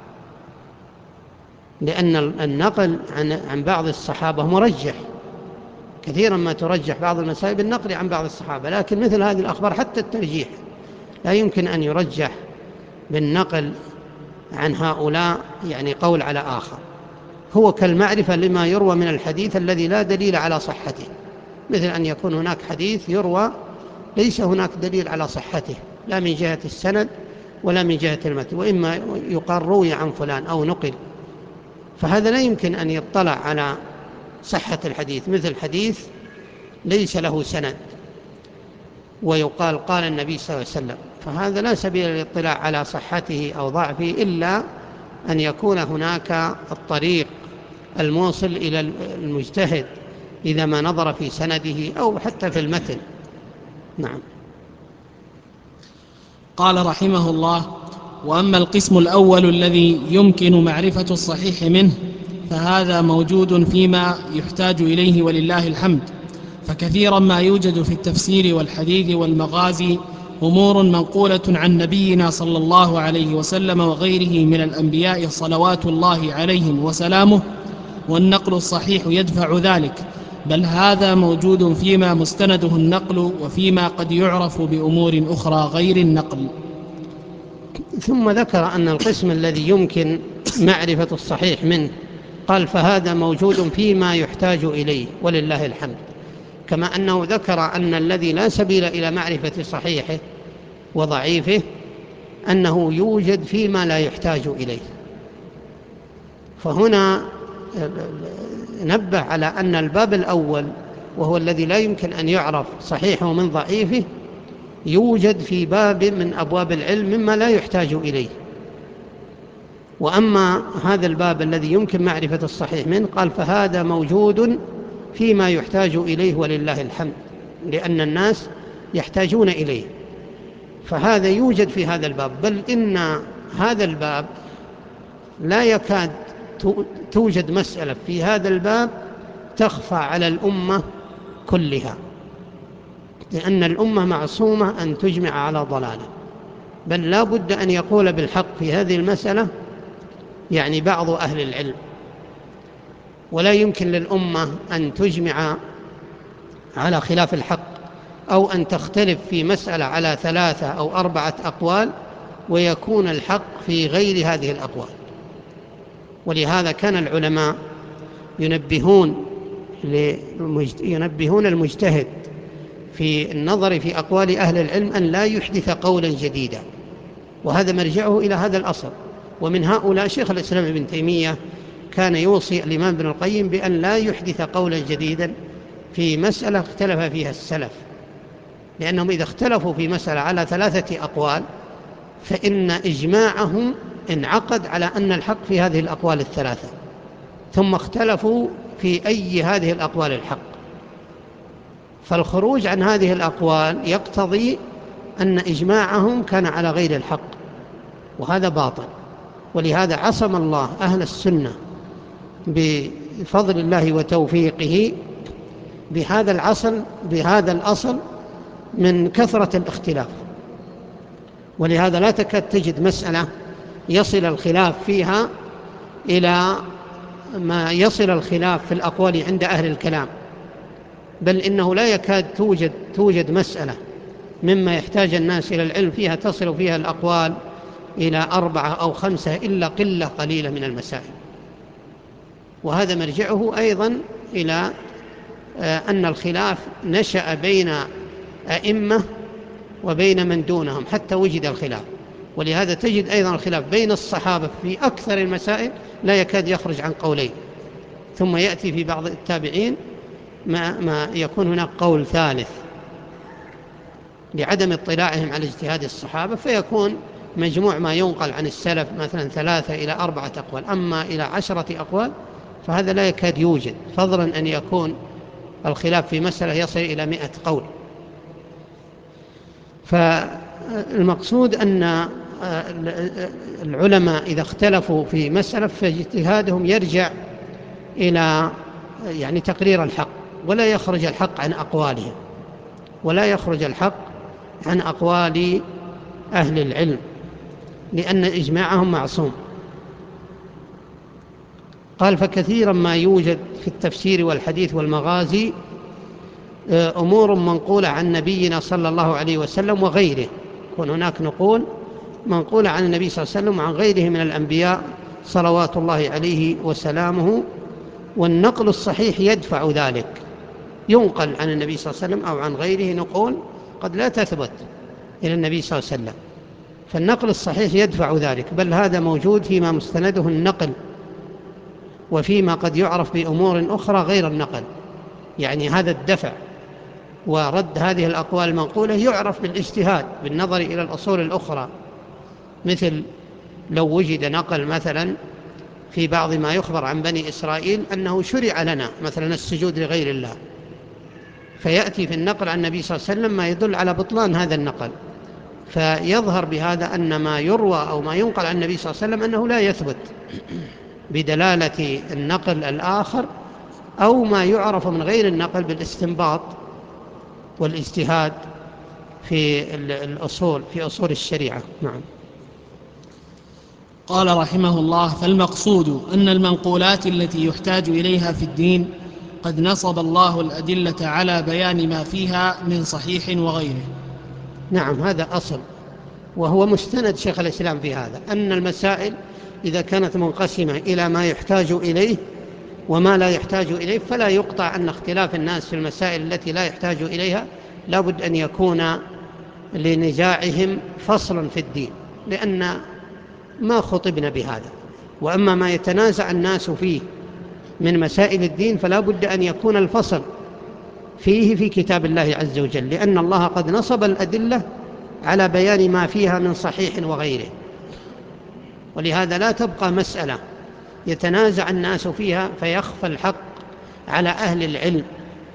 لأن النقل عن بعض الصحابة مرجح، كثيرا ما ترجح بعض المسائل بالنقل عن بعض الصحابة، لكن مثل هذه الأخبار حتى الترجيح لا يمكن أن يرجح بالنقل عن هؤلاء، يعني قول على آخر. هو كالمعرفة لما يروى من الحديث الذي لا دليل على صحته، مثل أن يكون هناك حديث يروى ليس هناك دليل على صحته لا من جهة السند ولا من جهة المتن، وإما يقال روي عن فلان أو نقل، فهذا لا يمكن أن يطلع على صحة الحديث، مثل حديث ليس له سند ويقال قال النبي صلى الله عليه وسلم، فهذا لا سبيل للاطلاع على صحته أو ضعفه إلا أن يكون هناك الطريق الموصل إلى المجتهد إذا ما نظر في سنده أو حتى في المتن. نعم. قال رحمه الله: وأما القسم الأول الذي يمكن معرفة الصحيح منه فهذا موجود فيما يحتاج إليه ولله الحمد، فكثيرا ما يوجد في التفسير والحديث والمغازي أمور منقولة عن نبينا صلى الله عليه وسلم وغيره من الأنبياء صلوات الله عليهم وسلامه، والنقل الصحيح يدفع ذلك، بل هذا موجود فيما مستنده النقل وفيما قد يعرف بأمور أخرى غير النقل. ثم ذكر أن القسم الذي يمكن معرفة الصحيح منه قال فهذا موجود فيما يحتاج إليه ولله الحمد، كما أنه ذكر أن الذي لا سبيل إلى معرفة صحيحه وضعيفه أنه يوجد فيما لا يحتاج إليه. فهنا نبه على أن الباب الأول وهو الذي لا يمكن أن يعرف صحيحه من ضعيفه يوجد في باب من أبواب العلم مما لا يحتاج إليه. وأما هذا الباب الذي يمكن معرفة الصحيح منه قال فهذا موجود فيما يحتاج إليه ولله الحمد، لأن الناس يحتاجون إليه، فهذا يوجد في هذا الباب. بل إن هذا الباب لا يكاد توجد مسألة في هذا الباب تخفى على الأمة كلها، لأن الأمة معصومة أن تجمع على ضلالة، بل لا بد أن يقول بالحق في هذه المسألة يعني بعض أهل العلم، ولا يمكن للأمة أن تجمع على خلاف الحق أو أن تختلف في مسألة على 3 أو 4 أقوال ويكون الحق في غير هذه الأقوال. ولهذا كان العلماء ينبهون المجتهد في النظر في أقوال أهل العلم أن لا يحدث قولا جديدا، وهذا مرجعه إلى هذا الأصل. ومن هؤلاء شيخ الإسلام ابن تيمية كان يوصي الإمام ابن القيم بأن لا يحدث قولا جديدا في مسألة اختلف فيها السلف، لأنهم إذا اختلفوا في مسألة على 3 أقوال فإن إجماعهم انعقد على أن الحق في هذه الأقوال ال3، ثم اختلفوا في أي هذه الأقوال الحق، فالخروج عن هذه الأقوال يقتضي أن إجماعهم كان على غير الحق، وهذا باطل. ولهذا عصم الله أهل السنة بفضل الله وتوفيقه بهذا الأصل من كثرة الاختلاف. ولهذا لا تكاد تجد مسألة يصل الخلاف فيها إلى ما يصل الخلاف في الأقوال عند أهل الكلام، بل إنه لا يكاد توجد مسألة مما يحتاج الناس إلى العلم فيها تصل فيها الأقوال إلى 4 أو 5 إلا قلة قليلة من المسائل. وهذا مرجعه أيضا إلى أن الخلاف نشأ بين أئمة وبين من دونهم حتى وجد الخلاف. ولهذا تجد أيضا الخلاف بين الصحابة في أكثر المسائل لا يكاد يخرج عن قولين، ثم يأتي في بعض التابعين ما يكون هناك قول ثالث لعدم اطلاعهم على اجتهاد الصحابة، فيكون مجموع ما ينقل عن السلف مثلا 3 إلى 4 أقوال، أما إلى 10 أقوال فهذا لا يكاد يوجد، فضلا أن يكون الخلاف في مسألة يصل إلى 100 قول. فالمقصود أن العلماء إذا اختلفوا في مسألة فاجتهادهم يرجع إلى يعني تقرير الحق، ولا يخرج الحق عن أقوالهم، ولا يخرج الحق عن أقوال أهل العلم، لأن إجماعهم معصوم. قال فكثيرا ما يوجد في التفسير والحديث والمغازي أمور منقولة عن نبينا صلى الله عليه وسلم وغيره، يكون هناك نقول منقولة عن النبي صلى الله عليه وسلم وعن غيره من الأنبياء صلوات الله عليه وسلامه، والنقل الصحيح يدفع ذلك، ينقل عن النبي صلى الله عليه وسلم أو عن غيره نقول قد لا تثبت إلى النبي صلى الله عليه وسلم، فالنقل الصحيح يدفع ذلك. بل هذا موجود فيما مستنده النقل وفيما قد يعرف بأمور أخرى غير النقل، يعني هذا الدفع ورد هذه الأقوال المنقولة يعرف بالاجتهاد بالنظر إلى الأصول الأخرى، مثل لو وجد نقل مثلا في بعض ما يخبر عن بني إسرائيل أنه شرع لنا مثلا السجود لغير الله، فيأتي في النقل عن النبي صلى الله عليه وسلم ما يدل على بطلان هذا النقل، فيظهر بهذا أن ما يروى أو ما ينقل عن النبي صلى الله عليه وسلم أنه لا يثبت بدلالة النقل الآخر، أو ما يعرف من غير النقل بالاستنباط والاجتهاد في الأصول في أصول الشريعة. نعم. قال رحمه الله: فالمقصود أن المنقولات التي يحتاج إليها في الدين قد نصب الله الأدلة على بيان ما فيها من صحيح وغيره. نعم، هذا أصل، وهو مستند شيخ الإسلام في هذا، أن المسائل إذا كانت منقسمة إلى ما يحتاج إليه وما لا يحتاج إليه، فلا يقطع أن اختلاف الناس في المسائل التي لا يحتاج إليها لابد أن يكون لنزاعهم فصل في الدين، لأن ما خطبنا بهذا. وأما ما يتنازع الناس فيه من مسائل الدين فلا بد أن يكون الفصل فيه في كتاب الله عز وجل، لأن الله قد نصب الأدلة على بيان ما فيها من صحيح وغيره. ولهذا لا تبقى مسألة يتنازع الناس فيها فيخفى الحق على أهل العلم،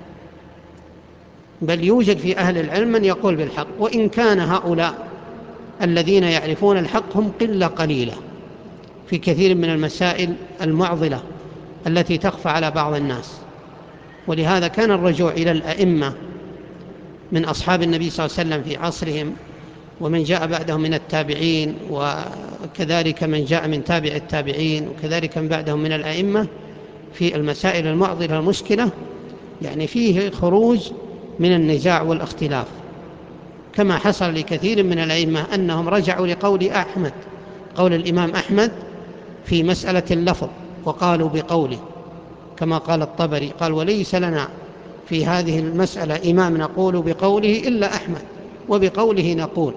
بل يوجد في أهل العلم من يقول بالحق، وإن كان هؤلاء الذين يعرفون الحق هم قلة قليلة في كثير من المسائل المعضلة التي تخفى على بعض الناس. ولهذا كان الرجوع إلى الأئمة من أصحاب النبي صلى الله عليه وسلم في عصرهم ومن جاء بعدهم من التابعين، وكذلك من جاء من تابع التابعين، وكذلك من بعدهم من الأئمة في المسائل المعضلة المشكلة، يعني فيه خروج من النزاع والاختلاف، كما حصل لكثير من الأئمة أنهم رجعوا لقول أحمد، قول الإمام أحمد في مسألة اللفظ، وقالوا بقوله، كما قال الطبري قال: وليس لنا في هذه المسألة إمام نقول بقوله إلا أحمد، وبقوله نقول.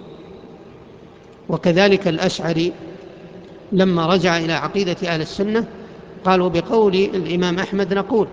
وكذلك الأشعري لما رجع إلى عقيدة أهل السنة قالوا بقول الإمام أحمد نقول.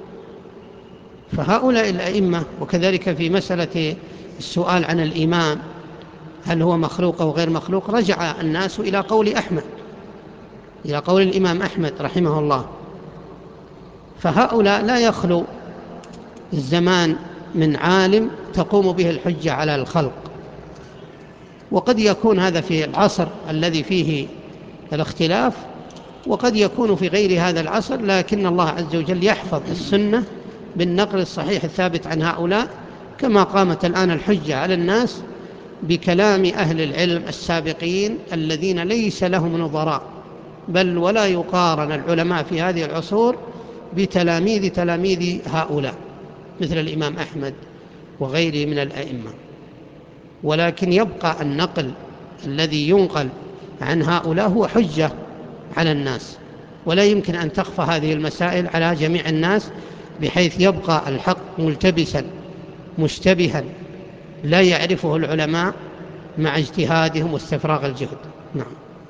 فهؤلاء الأئمة، وكذلك في مسألة السؤال عن الإمام هل هو مخلوق أو غير مخلوق، رجع الناس إلى قول أحمد، إلى قول الإمام أحمد رحمه الله. فهؤلاء لا يخلو الزمان من عالم تقوم به الحجة على الخلق، وقد يكون هذا في العصر الذي فيه الاختلاف، وقد يكون في غير هذا العصر، لكن الله عز وجل يحفظ السنة بالنقل الصحيح الثابت عن هؤلاء، كما قامت الآن الحجة على الناس بكلام أهل العلم السابقين الذين ليس لهم نظراء، بل ولا يقارن العلماء في هذه العصور بتلاميذ هؤلاء مثل الإمام أحمد وغيره من الأئمة. ولكن يبقى النقل الذي ينقل عن هؤلاء هو حجة على الناس، ولا يمكن أن تخفى هذه المسائل على جميع الناس بحيث يبقى الحق ملتبسا مشتبها لا يعرفه العلماء مع اجتهادهم واستفراغ الجهد. نعم.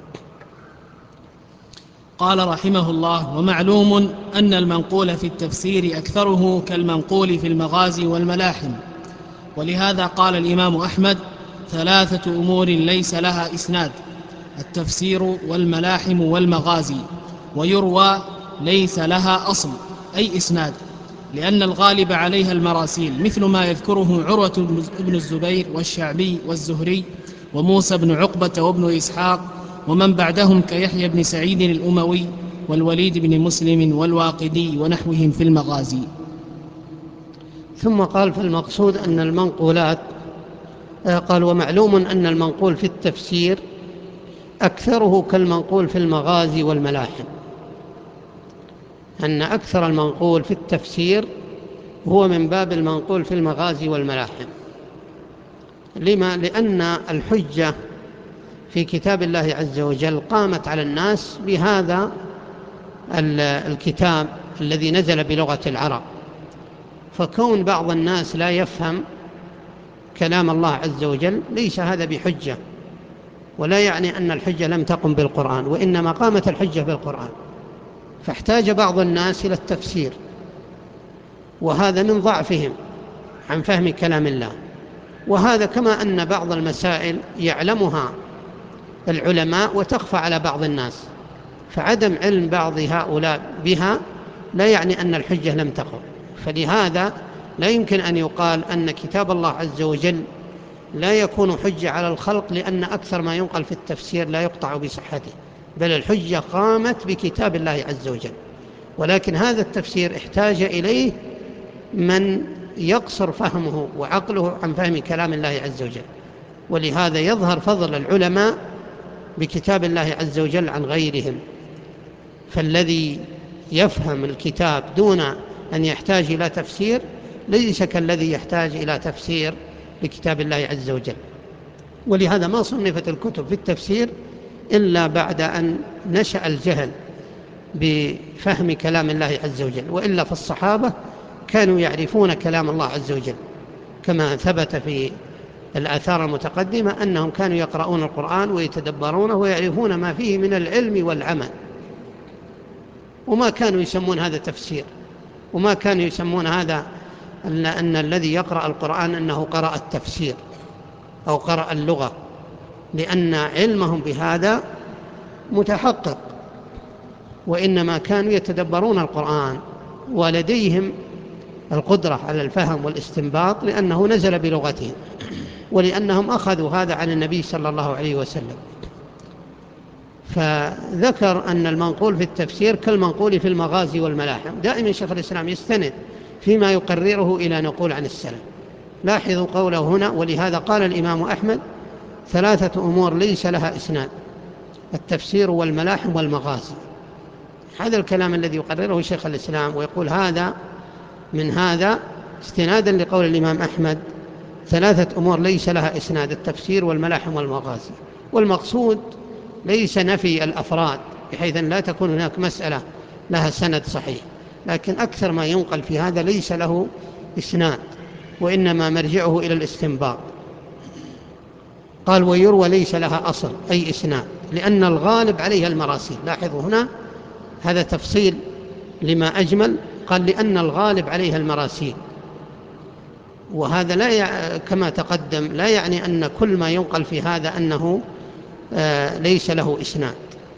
قال رحمه الله: ومعلوم أن المنقول في التفسير أكثره كالمنقول في المغازي والملاحم. ولهذا قال الإمام أحمد: 3 أمور ليس لها إسناد: التفسير والملاحم والمغازي. ويروى ليس لها أصل أي إسناد، لأن الغالب عليها المراسيل، مثل ما يذكره عروة بن الزبير والشعبي والزهري وموسى بن عقبة وابن إسحاق ومن بعدهم كيحيى بن سعيد الأموي والوليد بن مسلم والواقدي ونحوهم في المغازي. ثم قال: فالمقصود أن المنقولات، قال: ومعلوم أن المنقول في التفسير أكثره كالمنقول في المغازي والملاحم، أن أكثر المنقول في التفسير هو من باب المنقول في المغازي والملاحم. لما؟ لأن الحجة في كتاب الله عز وجل قامت على الناس بهذا الكتاب الذي نزل بلغة العرب، فكون بعض الناس لا يفهم كلام الله عز وجل ليس هذا بحجة، ولا يعني أن الحجة لم تقم بالقرآن، وإنما قامت الحجة بالقرآن، فاحتاج بعض الناس إلى التفسير، وهذا من ضعفهم عن فهم كلام الله. وهذا كما أن بعض المسائل يعلمها العلماء وتخفى على بعض الناس، فعدم علم بعض هؤلاء بها لا يعني أن الحجة لم تقم. فلهذا لا يمكن أن يقال أن كتاب الله عز وجل لا يكون حجة على الخلق، لأن أكثر ما ينقل في التفسير لا يقطع بصحته، بل الحجة قامت بكتاب الله عز وجل، ولكن هذا التفسير احتاج إليه من يقصر فهمه وعقله عن فهم كلام الله عز وجل. ولهذا يظهر فضل العلماء بكتاب الله عز وجل عن غيرهم، فالذي يفهم الكتاب دون أن يحتاج إلى تفسير ليس كالذي يحتاج إلى تفسير لكتاب الله عز وجل. ولهذا ما صنفت الكتب في التفسير إلا بعد أن نشأ الجهل بفهم كلام الله عز وجل، وإلا فالصحابة كانوا يعرفون كلام الله عز وجل، كما ثبت في الآثار المتقدمة أنهم كانوا يقرؤون القرآن ويتدبرونه ويعرفون ما فيه من العلم والعمل، وما كانوا يسمون هذا تفسير، وما كانوا يسمون هذا أن الذي يقرأ القرآن أنه قرأ التفسير أو قرأ اللغة، لأن علمهم بهذا متحقق، وإنما كانوا يتدبرون القرآن ولديهم القدرة على الفهم والاستنباط لأنه نزل بلغتهم، ولأنهم أخذوا هذا عن النبي صلى الله عليه وسلم. فذكر أن المنقول في التفسير كالمنقول في المغازي والملاحم. دائما شيخ الإسلام يستند فيما يقرره إلى نقول عن السلف. لاحظوا قوله هنا: ولهذا قال الإمام أحمد 3 أمور ليس لها إسناد: التفسير والملاحم والمغازي. هذا الكلام الذي يقرره شيخ الإسلام ويقول هذا من هذا استنادا لقول الإمام أحمد 3 أمور ليس لها إسناد: التفسير والملاحم والمغازي. والمقصود ليس نفي الأفراد بحيث أن لا تكون هناك مسألة لها سند صحيح، لكن أكثر ما ينقل في هذا ليس له إسناد، وإنما مرجعه إلى الاستنباط. قال: ويروى ليس لها أصل أي إسناد، لأن الغالب عليها المراسيل. لاحظوا هنا هذا تفصيل لما أجمل، قال: لأن الغالب عليها المراسيل. وهذا لا كما تقدم لا يعني أن كل ما ينقل في هذا أنه ليس له إسناد،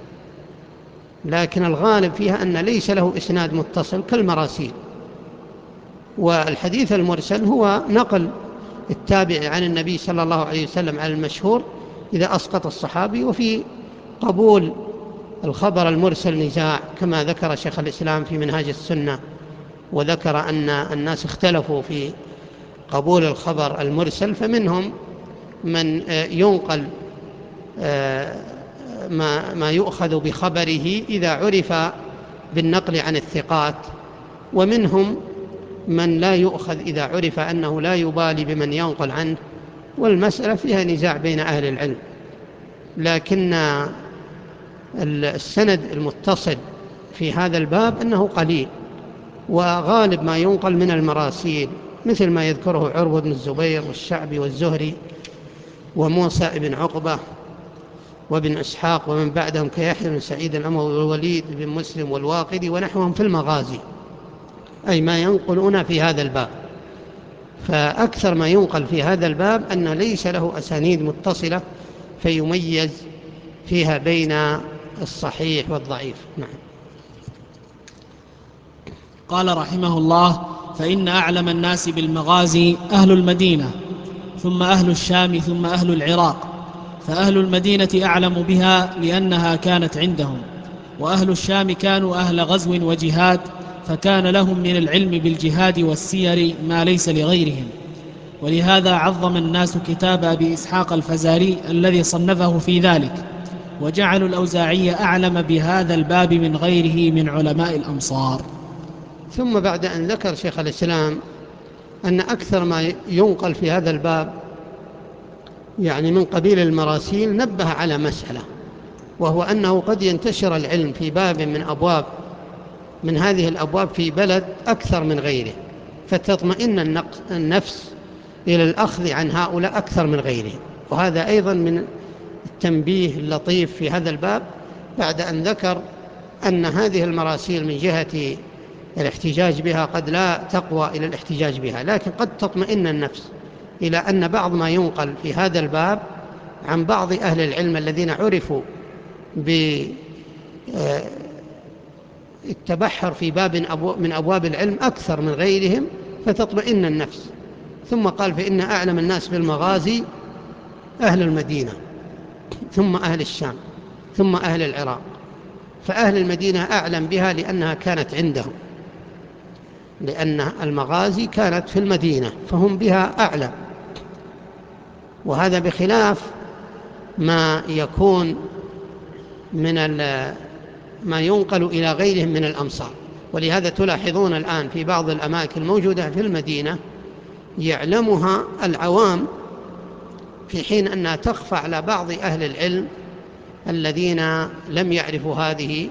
لكن الغالب فيها أن ليس له إسناد متصل كالمراسيل. والحديث المرسل هو نقل التابع عن النبي صلى الله عليه وسلم على المشهور إذا أسقط الصحابي. وفي قبول الخبر المرسل نزاع، كما ذكر شيخ الإسلام في منهاج السنة، وذكر أن الناس اختلفوا في قبول الخبر المرسل، فمنهم من ينقل ما يؤخذ بخبره إذا عرف بالنقل عن الثقات، ومنهم من لا يؤخذ إذا عرف أنه لا يبالي بمن ينقل عنه. والمسألة فيها نزاع بين أهل العلم، لكن السند المتصل في هذا الباب أنه قليل، وغالب ما ينقل من المراسيل مثل ما يذكره عروة بن الزبير والشعبي والزهري وموسى بن عقبة وابن إسحاق ومن بعدهم كيحيى بن سعيد الأموي والوليد بن مسلم والواقدي ونحوهم في المغازي، أي ما ينقلون في هذا الباب. فأكثر ما ينقل في هذا الباب أن ليس له أسانيد متصلة فيميز فيها بين الصحيح والضعيف. نعم. قال رحمه الله: فإن أعلم الناس بالمغازي أهل المدينة، ثم أهل الشام، ثم أهل العراق. فأهل المدينة أعلم بها لأنها كانت عندهم، وأهل الشام كانوا أهل غزو وجهاد، فكان لهم من العلم بالجهاد والسير ما ليس لغيرهم. ولهذا عظم الناس كتاب أبي إسحاق الفزاري الذي صنفه في ذلك، وجعلوا الأوزاعي أعلم بهذا الباب من غيره من علماء الأمصار. ثم بعد أن ذكر شيخ الإسلام أن أكثر ما ينقل في هذا الباب يعني من قبيل المراسيل، نبه على مسألة، وهو أنه قد ينتشر العلم في باب من هذه الأبواب في بلد أكثر من غيره، فتطمئن النفس إلى الأخذ عن هؤلاء أكثر من غيرهم. وهذا أيضا من التنبيه اللطيف في هذا الباب، بعد أن ذكر أن هذه المراسيل من جهة الاحتجاج بها قد لا تقوى إلى الاحتجاج بها، لكن قد تطمئن النفس إلى أن بعض ما ينقل في هذا الباب عن بعض أهل العلم الذين عرفوا بالتبحر في باب من أبواب العلم أكثر من غيرهم، فتطمئن النفس. ثم قال: فإن أعلم الناس بالمغازي أهل المدينة، ثم أهل الشام، ثم أهل العراق. فأهل المدينة أعلم بها لأنها كانت عندهم، لأن المغازي كانت في المدينة فهم بها أعلم. وهذا بخلاف ما يكون من ما ينقل إلى غيرهم من الأمصار. ولهذا تلاحظون الآن في بعض الأماكن الموجودة في المدينة يعلمها العوام، في حين أنها تخفى على بعض أهل العلم الذين لم يعرفوا هذه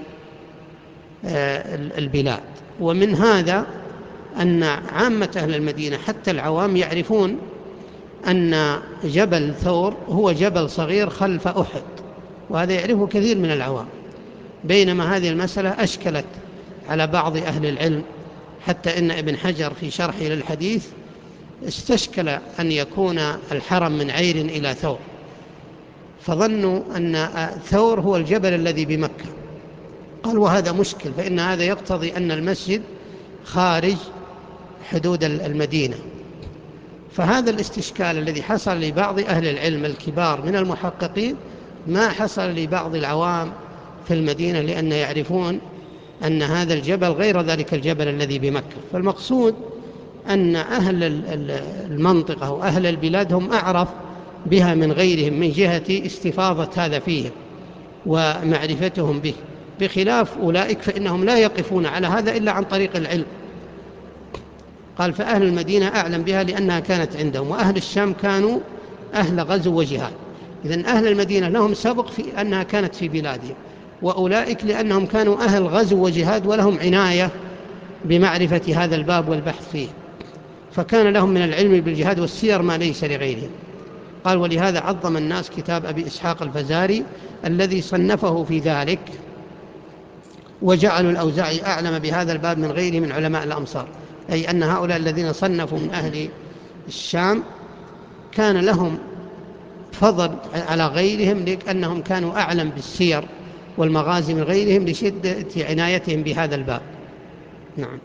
البلاد. ومن هذا أن عامة أهل المدينة حتى العوام يعرفون أن جبل ثور هو جبل صغير خلف أحد، وهذا يعرفه كثير من العوام، بينما هذه المسألة أشكلت على بعض أهل العلم، حتى إن ابن حجر في شرحه للحديث استشكل أن يكون الحرم من عير إلى ثور، فظنوا أن ثور هو الجبل الذي بمكة. قال وهذا مشكل، فإن هذا يقتضي أن المسجد خارج حدود المدينة. فهذا الاستشكال الذي حصل لبعض أهل العلم الكبار من المحققين ما حصل لبعض العوام في المدينة، لأن يعرفون أن هذا الجبل غير ذلك الجبل الذي بمكة. فالمقصود أن أهل المنطقة وأهل البلاد هم أعرف بها من غيرهم من جهة استفاضة هذا فيهم ومعرفتهم به، بخلاف أولئك فإنهم لا يقفون على هذا إلا عن طريق العلم. قال فأهل المدينة أعلم بها لأنها كانت عندهم، وأهل الشام كانوا أهل غزو وجهاد. إذن أهل المدينة لهم سبق في أنها كانت في بلادهم، وأولئك لأنهم كانوا أهل غزو وجهاد ولهم عناية بمعرفة هذا الباب والبحث فيه، فكان لهم من العلم بالجهاد والسير ما ليس لغيرهم. قال ولهذا عظم الناس كتاب أبي إسحاق الفزاري الذي صنفه في ذلك، وجعلوا الأوزاعي أعلم بهذا الباب من غيره من علماء الأمصار، أي أن هؤلاء الذين صنفوا من أهل الشام كان لهم فضل على غيرهم لأنهم كانوا أعلم بالسير والمغازي من غيرهم لشدة عنايتهم بهذا الباب. نعم.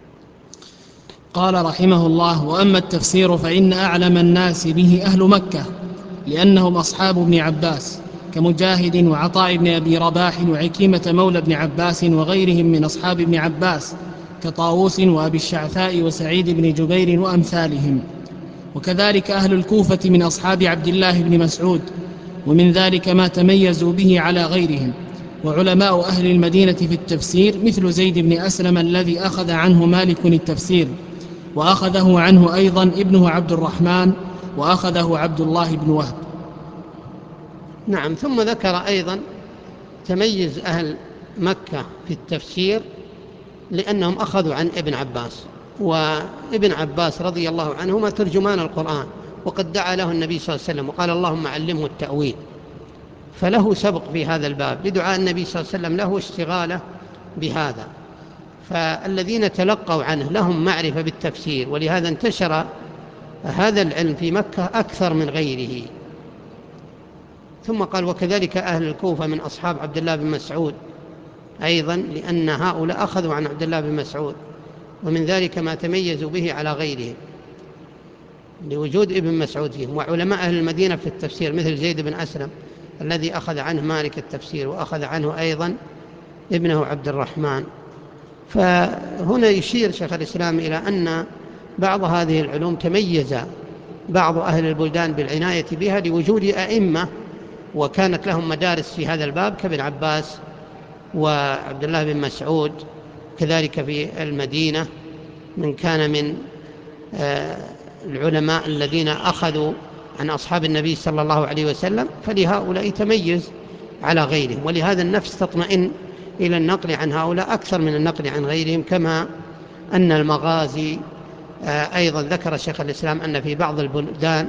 قال رحمه الله: وأما التفسير فإن أعلم الناس به أهل مكة، لأنهم أصحاب ابن عباس كمجاهد وعطاء بن أبي رباح وعكيمة مولى بن عباس وغيرهم من أصحاب ابن عباس كطاووس وأبي الشعثاء وسعيد بن جبير وأمثالهم. وكذلك أهل الكوفة من أصحاب عبد الله بن مسعود، ومن ذلك ما تميزوا به على غيرهم. وعلماء أهل المدينة في التفسير مثل زيد بن أسلم الذي أخذ عنه مالك التفسير، وأخذه عنه أيضا ابنه عبد الرحمن، وأخذه عبد الله بن وهب. نعم. ثم ذكر أيضا تميز أهل مكة في التفسير لأنهم أخذوا عن ابن عباس، وابن عباس رضي الله عنهما ترجمان القرآن، وقد دعا له النبي صلى الله عليه وسلم وقال اللهم علمه التأويل، فله سبق في هذا الباب لدعاء النبي صلى الله عليه وسلم له اشتغاله بهذا. فالذين تلقوا عنه لهم معرفة بالتفسير، ولهذا انتشر هذا العلم في مكة أكثر من غيره. ثم قال وكذلك أهل الكوفة من أصحاب عبد الله بن مسعود أيضا، لأن هؤلاء أخذوا عن عبد الله بن مسعود، ومن ذلك ما تميزوا به على غيرهم لوجود ابن مسعود فيهم. وعلماء أهل المدينة في التفسير مثل زيد بن أسلم الذي أخذ عنه مالك التفسير، وأخذ عنه أيضا ابنه عبد الرحمن. فهنا يشير شيخ الإسلام إلى أن بعض هذه العلوم تميز بعض أهل البلدان بالعناية بها لوجود أئمة وكانت لهم مدارس في هذا الباب كابن عباس وعبد الله بن مسعود. كذلك في المدينة من كان من العلماء الذين أخذوا عن أصحاب النبي صلى الله عليه وسلم، فلهؤلاء تميز على غيرهم، ولهذا النفس تطمئن إلى النقل عن هؤلاء أكثر من النقل عن غيرهم. كما أن المغازي أيضا ذكر شيخ الإسلام أن في بعض البلدان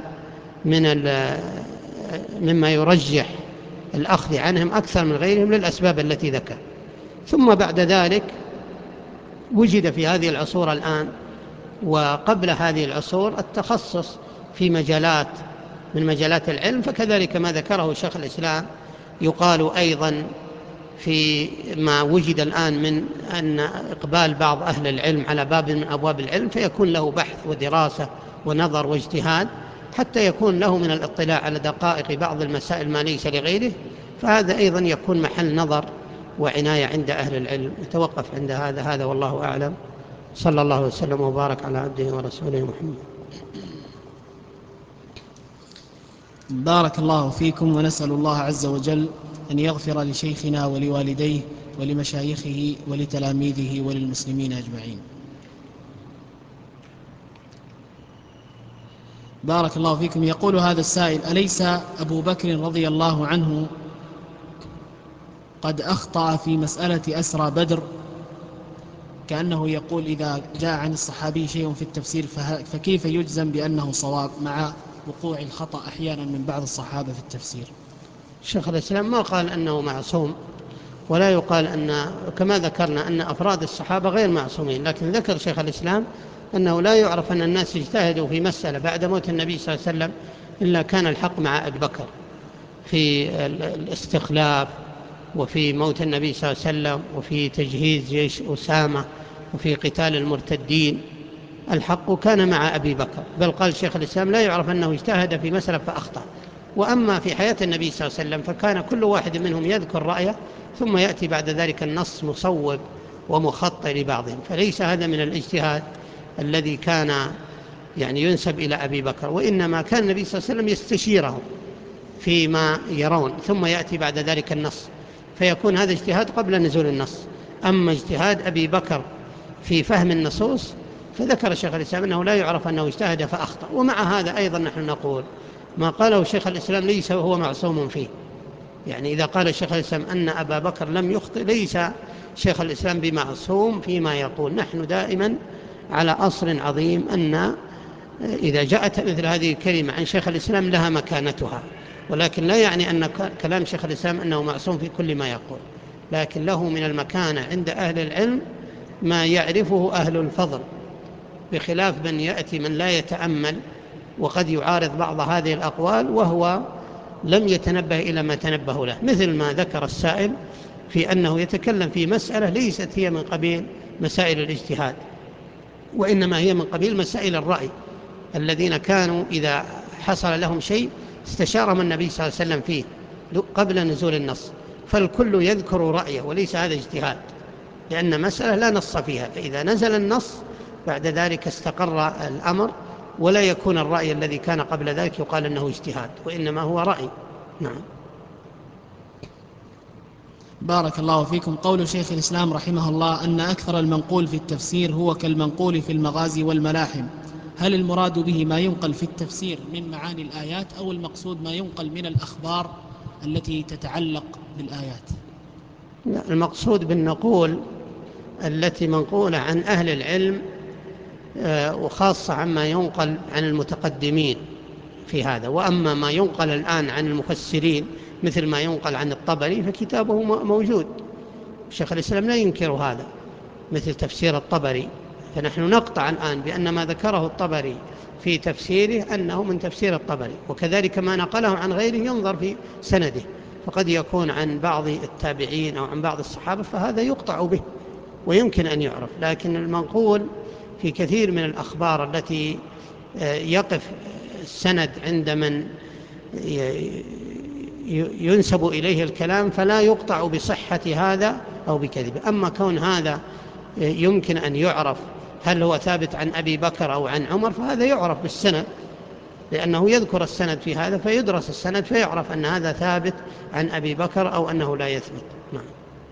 مما يرجح الأخذ عنهم أكثر من غيرهم للأسباب التي ذكر. ثم بعد ذلك وجد في هذه العصور الآن وقبل هذه العصور التخصص في مجالات من مجالات العلم، فكذلك ما ذكره شيخ الإسلام يقال أيضا في ما وجد الآن من أن إقبال بعض أهل العلم على باب من أبواب العلم فيكون له بحث ودراسة ونظر واجتهاد حتى يكون له من الاطلاع على دقائق بعض المسائل ما ليس لغيره، فهذا أيضا يكون محل نظر وعناية عند أهل العلم. يتوقف عند هذا والله أعلم. صلى الله وسلم وبارك على عبده ورسوله محمد. بارك الله فيكم، ونسأل الله عز وجل أن يغفر لشيخنا ولوالديه ولمشايخه ولتلاميذه وللمسلمين أجمعين. بارك الله فيكم. يقول هذا السائل: أليس أبو بكر رضي الله عنه قد أخطأ في مسألة أسرى بدر؟ كأنه يقول إذا جاء عن الصحابي شيء في التفسير فكيف يجزم بأنه صواب مع وقوع الخطأ أحيانا من بعض الصحابة في التفسير؟ شيخ الإسلام ما قال أنه معصوم، ولا يقال أن كما ذكرنا أن أفراد الصحابة غير معصومين، لكن ذكر شيخ الإسلام أنه لا يعرف أن الناس اجتهدوا في مسألة بعد موت النبي صلى الله عليه وسلم إلا كان الحق مع أبي بكر في الاستخلاف، وفي موت النبي صلى الله عليه وسلم، وفي تجهيز جيش أسامة، وفي قتال المرتدين. الحق كان مع أبي بكر، بل قال شيخ الإسلام لا يعرف أنه اجتهد في مسألة فأخطأ. وأما في حياة النبي صلى الله عليه وسلم فكان كل واحد منهم يذكر رأيه، ثم يأتي بعد ذلك النص مصوب ومخطئ لبعضهم، فليس هذا من الاجتهاد الذي كان ينسب إلى أبي بكر، وإنما كان النبي صلى الله عليه وسلم يستشيرهم فيما يرون، ثم يأتي بعد ذلك النص، فيكون هذا اجتهاد قبل نزول النص. أما اجتهاد أبي بكر في فهم النصوص فذكر شيخ الإسلام أنه لا يعرف أنه اجتهد فأخطأ. ومع هذا أيضا نحن نقول ما قاله شيخ الإسلام ليس هو معصوم فيه. إذا قال شيخ الإسلام أن أبا بكر لم يخطئ ليس شيخ الإسلام بمعصوم فيما يقول. نحن دائما على أصل عظيم أن إذا جاءت مثل هذه الكلمة عن شيخ الإسلام لها مكانتها، ولكن لا يعني أن كلام شيخ الإسلام أنه معصوم في كل ما يقول، لكن له من المكانة عند أهل العلم ما يعرفه أهل الفضل، بخلاف من يأتي من لا يتأمل وقد يعارض بعض هذه الأقوال وهو لم يتنبه إلى ما تنبه له، مثل ما ذكر السائل في أنه يتكلم في مسألة ليست هي من قبيل مسائل الاجتهاد، وإنما هي من قبيل مسائل الرأي، الذين كانوا إذا حصل لهم شيء استشارهم النبي صلى الله عليه وسلم فيه قبل نزول النص، فالكل يذكر رأيه وليس هذا اجتهاد، لأن مسألة لا نص فيها، فإذا نزل النص بعد ذلك استقر الأمر، ولا يكون الرأي الذي كان قبل ذلك يقال أنه اجتهاد، وإنما هو رأي. نعم. بارك الله فيكم. قول شيخ الإسلام رحمه الله أن أكثر المنقول في التفسير هو كالمنقول في المغازي والملاحم، هل المراد به ما ينقل في التفسير من معاني الآيات، أو المقصود ما ينقل من الأخبار التي تتعلق بالآيات؟ المقصود بالنقول التي منقولة عن أهل العلم، وخاصة عما ينقل عن المتقدمين في هذا. وأما ما ينقل الآن عن المفسرين مثل ما ينقل عن الطبري فكتابه موجود، شيخ الإسلام لا ينكر هذا، مثل تفسير الطبري، فنحن نقطع الآن بأن ما ذكره الطبري في تفسيره أنه من تفسير الطبري، وكذلك ما نقله عن غيره ينظر في سنده، فقد يكون عن بعض التابعين أو عن بعض الصحابة، فهذا يقطع به ويمكن أن يعرف. لكن المنقول في كثير من الأخبار التي يقف السند عند من ينسب إليه الكلام فلا يقطع بصحة هذا أو بكذبه. أما كون هذا يمكن أن يعرف هل هو ثابت عن أبي بكر أو عن عمر، فهذا يعرف بالسند، لأنه يذكر السند في هذا فيدرس السند فيعرف أن هذا ثابت عن أبي بكر أو أنه لا يثبت. نعم.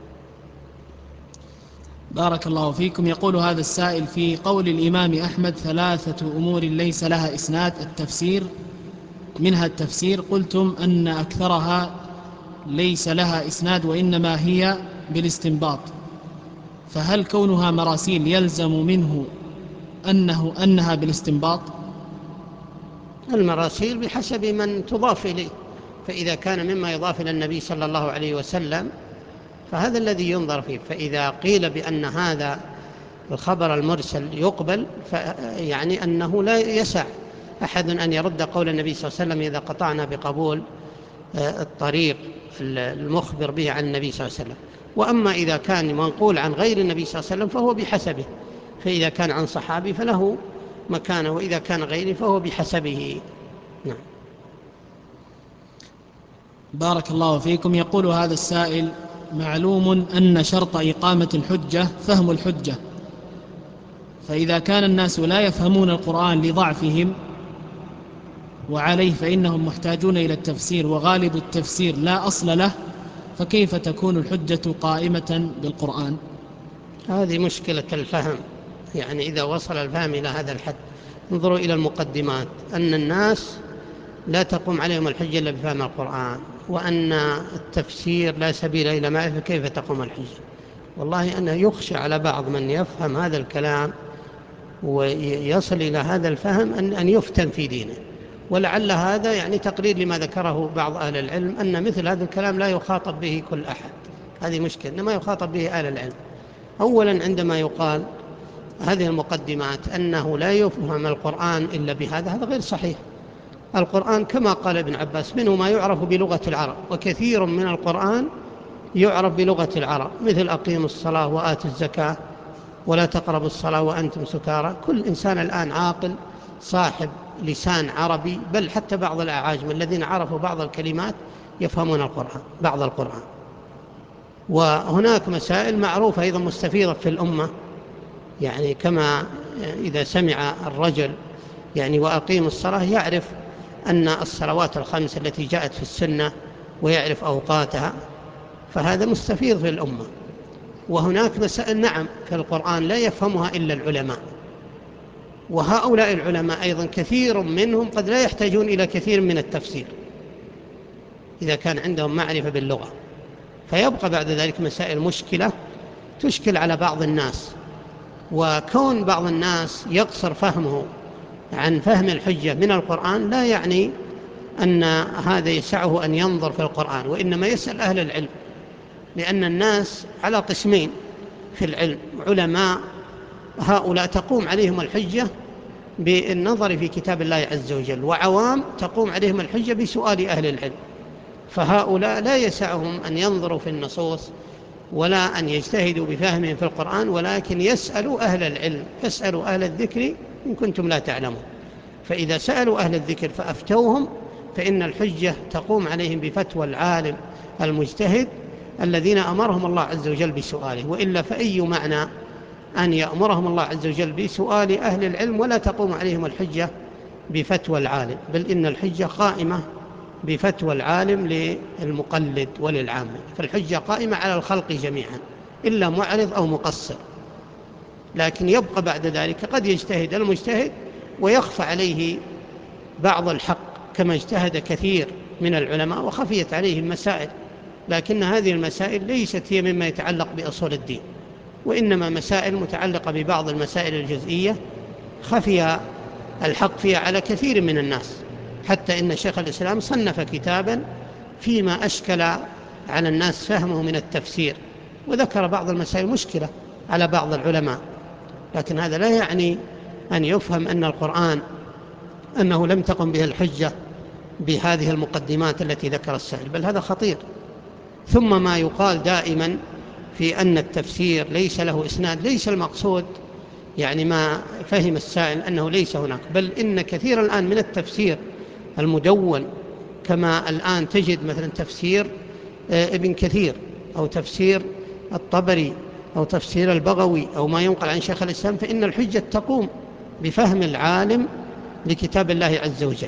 بارك الله فيكم. يقول هذا السائل: في قول الإمام أحمد 3 أمور ليس لها إسناد التفسير منها التفسير، قلتم أن أكثرها ليس لها إسناد وإنما هي بالاستنباط، فهل كونها مراسيل يلزم منه أنها بالاستنباط؟ المراسيل بحسب من تضاف إليه، فإذا كان مما يضاف إلى النبي صلى الله عليه وسلم فهذا الذي ينظر فيه. فإذا قيل بأن هذا الخبر المرسل يقبل فيعني أنه لا يسع أحد أن يرد قول النبي صلى الله عليه وسلم إذا قطعنا بقبول الطريق المخبر به عن النبي صلى الله عليه وسلم. وأما إذا كان منقول عن غير النبي صلى الله عليه وسلم فهو بحسبه، فإذا كان عن صحابي فله مكانه، وإذا كان غيره فهو بحسبه. نعم. بارك الله فيكم. يقول هذا السائل: معلوم أن شرط إقامة الحجة فهم الحجة، فإذا كان الناس لا يفهمون القرآن لضعفهم وعليه فإنهم محتاجون إلى التفسير، وغالب التفسير لا أصل له، فكيف تكون الحجة قائمة بالقرآن؟ هذه مشكلة الفهم، يعني إذا وصل الفهم إلى هذا الحد. انظروا إلى المقدمات، أن الناس لا تقوم عليهم الحجة إلا بفهم القرآن، وأن التفسير لا سبيل إلى معرفة، كيف تقوم الحجة؟ والله أنه يخشى على بعض من يفهم هذا الكلام ويصل إلى هذا الفهم أن يفتن في دينه. ولعل هذا يعني تقرير لما ذكره بعض أهل العلم، أن مثل هذا الكلام لا يخاطب به كل أحد. هذه مشكلة، إنما يخاطب به أهل العلم. أولا عندما يقال هذه المقدمات أنه لا يفهم القرآن إلا بهذا، هذا غير صحيح. القرآن كما قال ابن عباس منه ما يعرف بلغة العرب، وكثير من القرآن يعرف بلغة العرب، مثل أقيموا الصلاة وآتوا الزكاة ولا تقربوا الصلاة وأنتم سكارى. كل إنسان الآن عاقل صاحب لسان عربي، بل حتى بعض الأعاجم الذين عرفوا بعض الكلمات يفهمون القرآن، بعض القرآن. وهناك مسائل معروفة أيضا مستفيضة في الأمة، يعني كما إذا سمع الرجل يعني وأقيم الصلاة يعرف أن الصلوات الخمس التي جاءت في السنة ويعرف أوقاتها، فهذا مستفيض في الأمة. وهناك مسائل نعم في القرآن لا يفهمها إلا العلماء، وهؤلاء العلماء أيضا كثير منهم قد لا يحتاجون إلى كثير من التفسير إذا كان عندهم معرفة باللغة. فيبقى بعد ذلك مسائل مشكلة تشكل على بعض الناس، وكون بعض الناس يقصر فهمه عن فهم الحجة من القرآن لا يعني أن هذا يسعه أن ينظر في القرآن، وإنما يسأل أهل العلم. لأن الناس على قسمين في العلم: علماء هؤلاء تقوم عليهم الحجة بالنظر في كتاب الله عز وجل، وعوام تقوم عليهم الحجة بسؤال أهل العلم. فهؤلاء لا يسعهم أن ينظروا في النصوص ولا أن يجتهدوا بفهمهم في القرآن، ولكن يسألوا أهل العلم، فاسألوا أهل الذكر إن كنتم لا تعلمون. فإذا سألوا أهل الذكر فأفتوهم فإن الحجة تقوم عليهم بفتوى العالم المجتهد الذين أمرهم الله عز وجل بسؤاله. وإلا فأي معنى أن يأمرهم الله عز وجل بسؤال أهل العلم ولا تقوم عليهم الحجة بفتوى العالم؟ بل إن الحجة قائمة بفتوى العالم للمقلد وللعامة، فالحجة قائمة على الخلق جميعا إلا معرض أو مقصر. لكن يبقى بعد ذلك قد يجتهد المجتهد ويخفى عليه بعض الحق، كما اجتهد كثير من العلماء وخفيت عليهم مسائل، لكن هذه المسائل ليست هي مما يتعلق بأصول الدين، وإنما مسائل متعلقة ببعض المسائل الجزئية خفي الحق فيها على كثير من الناس. حتى إن شيخ الإسلام صنف كتابا فيما أشكل على الناس فهمه من التفسير، وذكر بعض المسائل مشكلة على بعض العلماء. لكن هذا لا يعني أن يفهم أن القرآن أنه لم تقم به الحجة بهذه المقدمات التي ذكر السائل، بل هذا خطير. ثم ما يقال دائما في أن التفسير ليس له إسناد، ليس المقصود يعني ما فهم السائل أنه ليس هناك، بل إن كثير الآن من التفسير المدون، كما الآن تجد مثلا تفسير ابن كثير أو تفسير الطبري أو تفسير البغوي أو ما ينقل عن شيخ الإسلام، فإن الحجة تقوم بفهم العالم لكتاب الله عز وجل،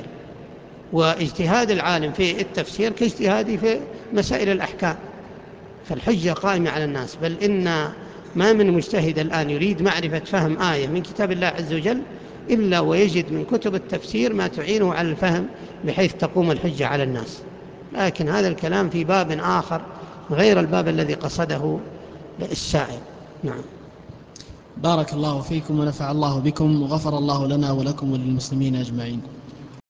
واجتهاد العالم في التفسير كاجتهاده في مسائل الأحكام. فالحجة قائمة على الناس، بل إن ما من مجتهد الآن يريد معرفة فهم آية من كتاب الله عز وجل إلا ويجد من كتب التفسير ما تعينه على الفهم بحيث تقوم الحجة على الناس. لكن هذا الكلام في باب آخر غير الباب الذي قصده السائل. نعم. بارك الله فيكم ونفع الله بكم وغفر الله لنا ولكم وللمسلمين أجمعين.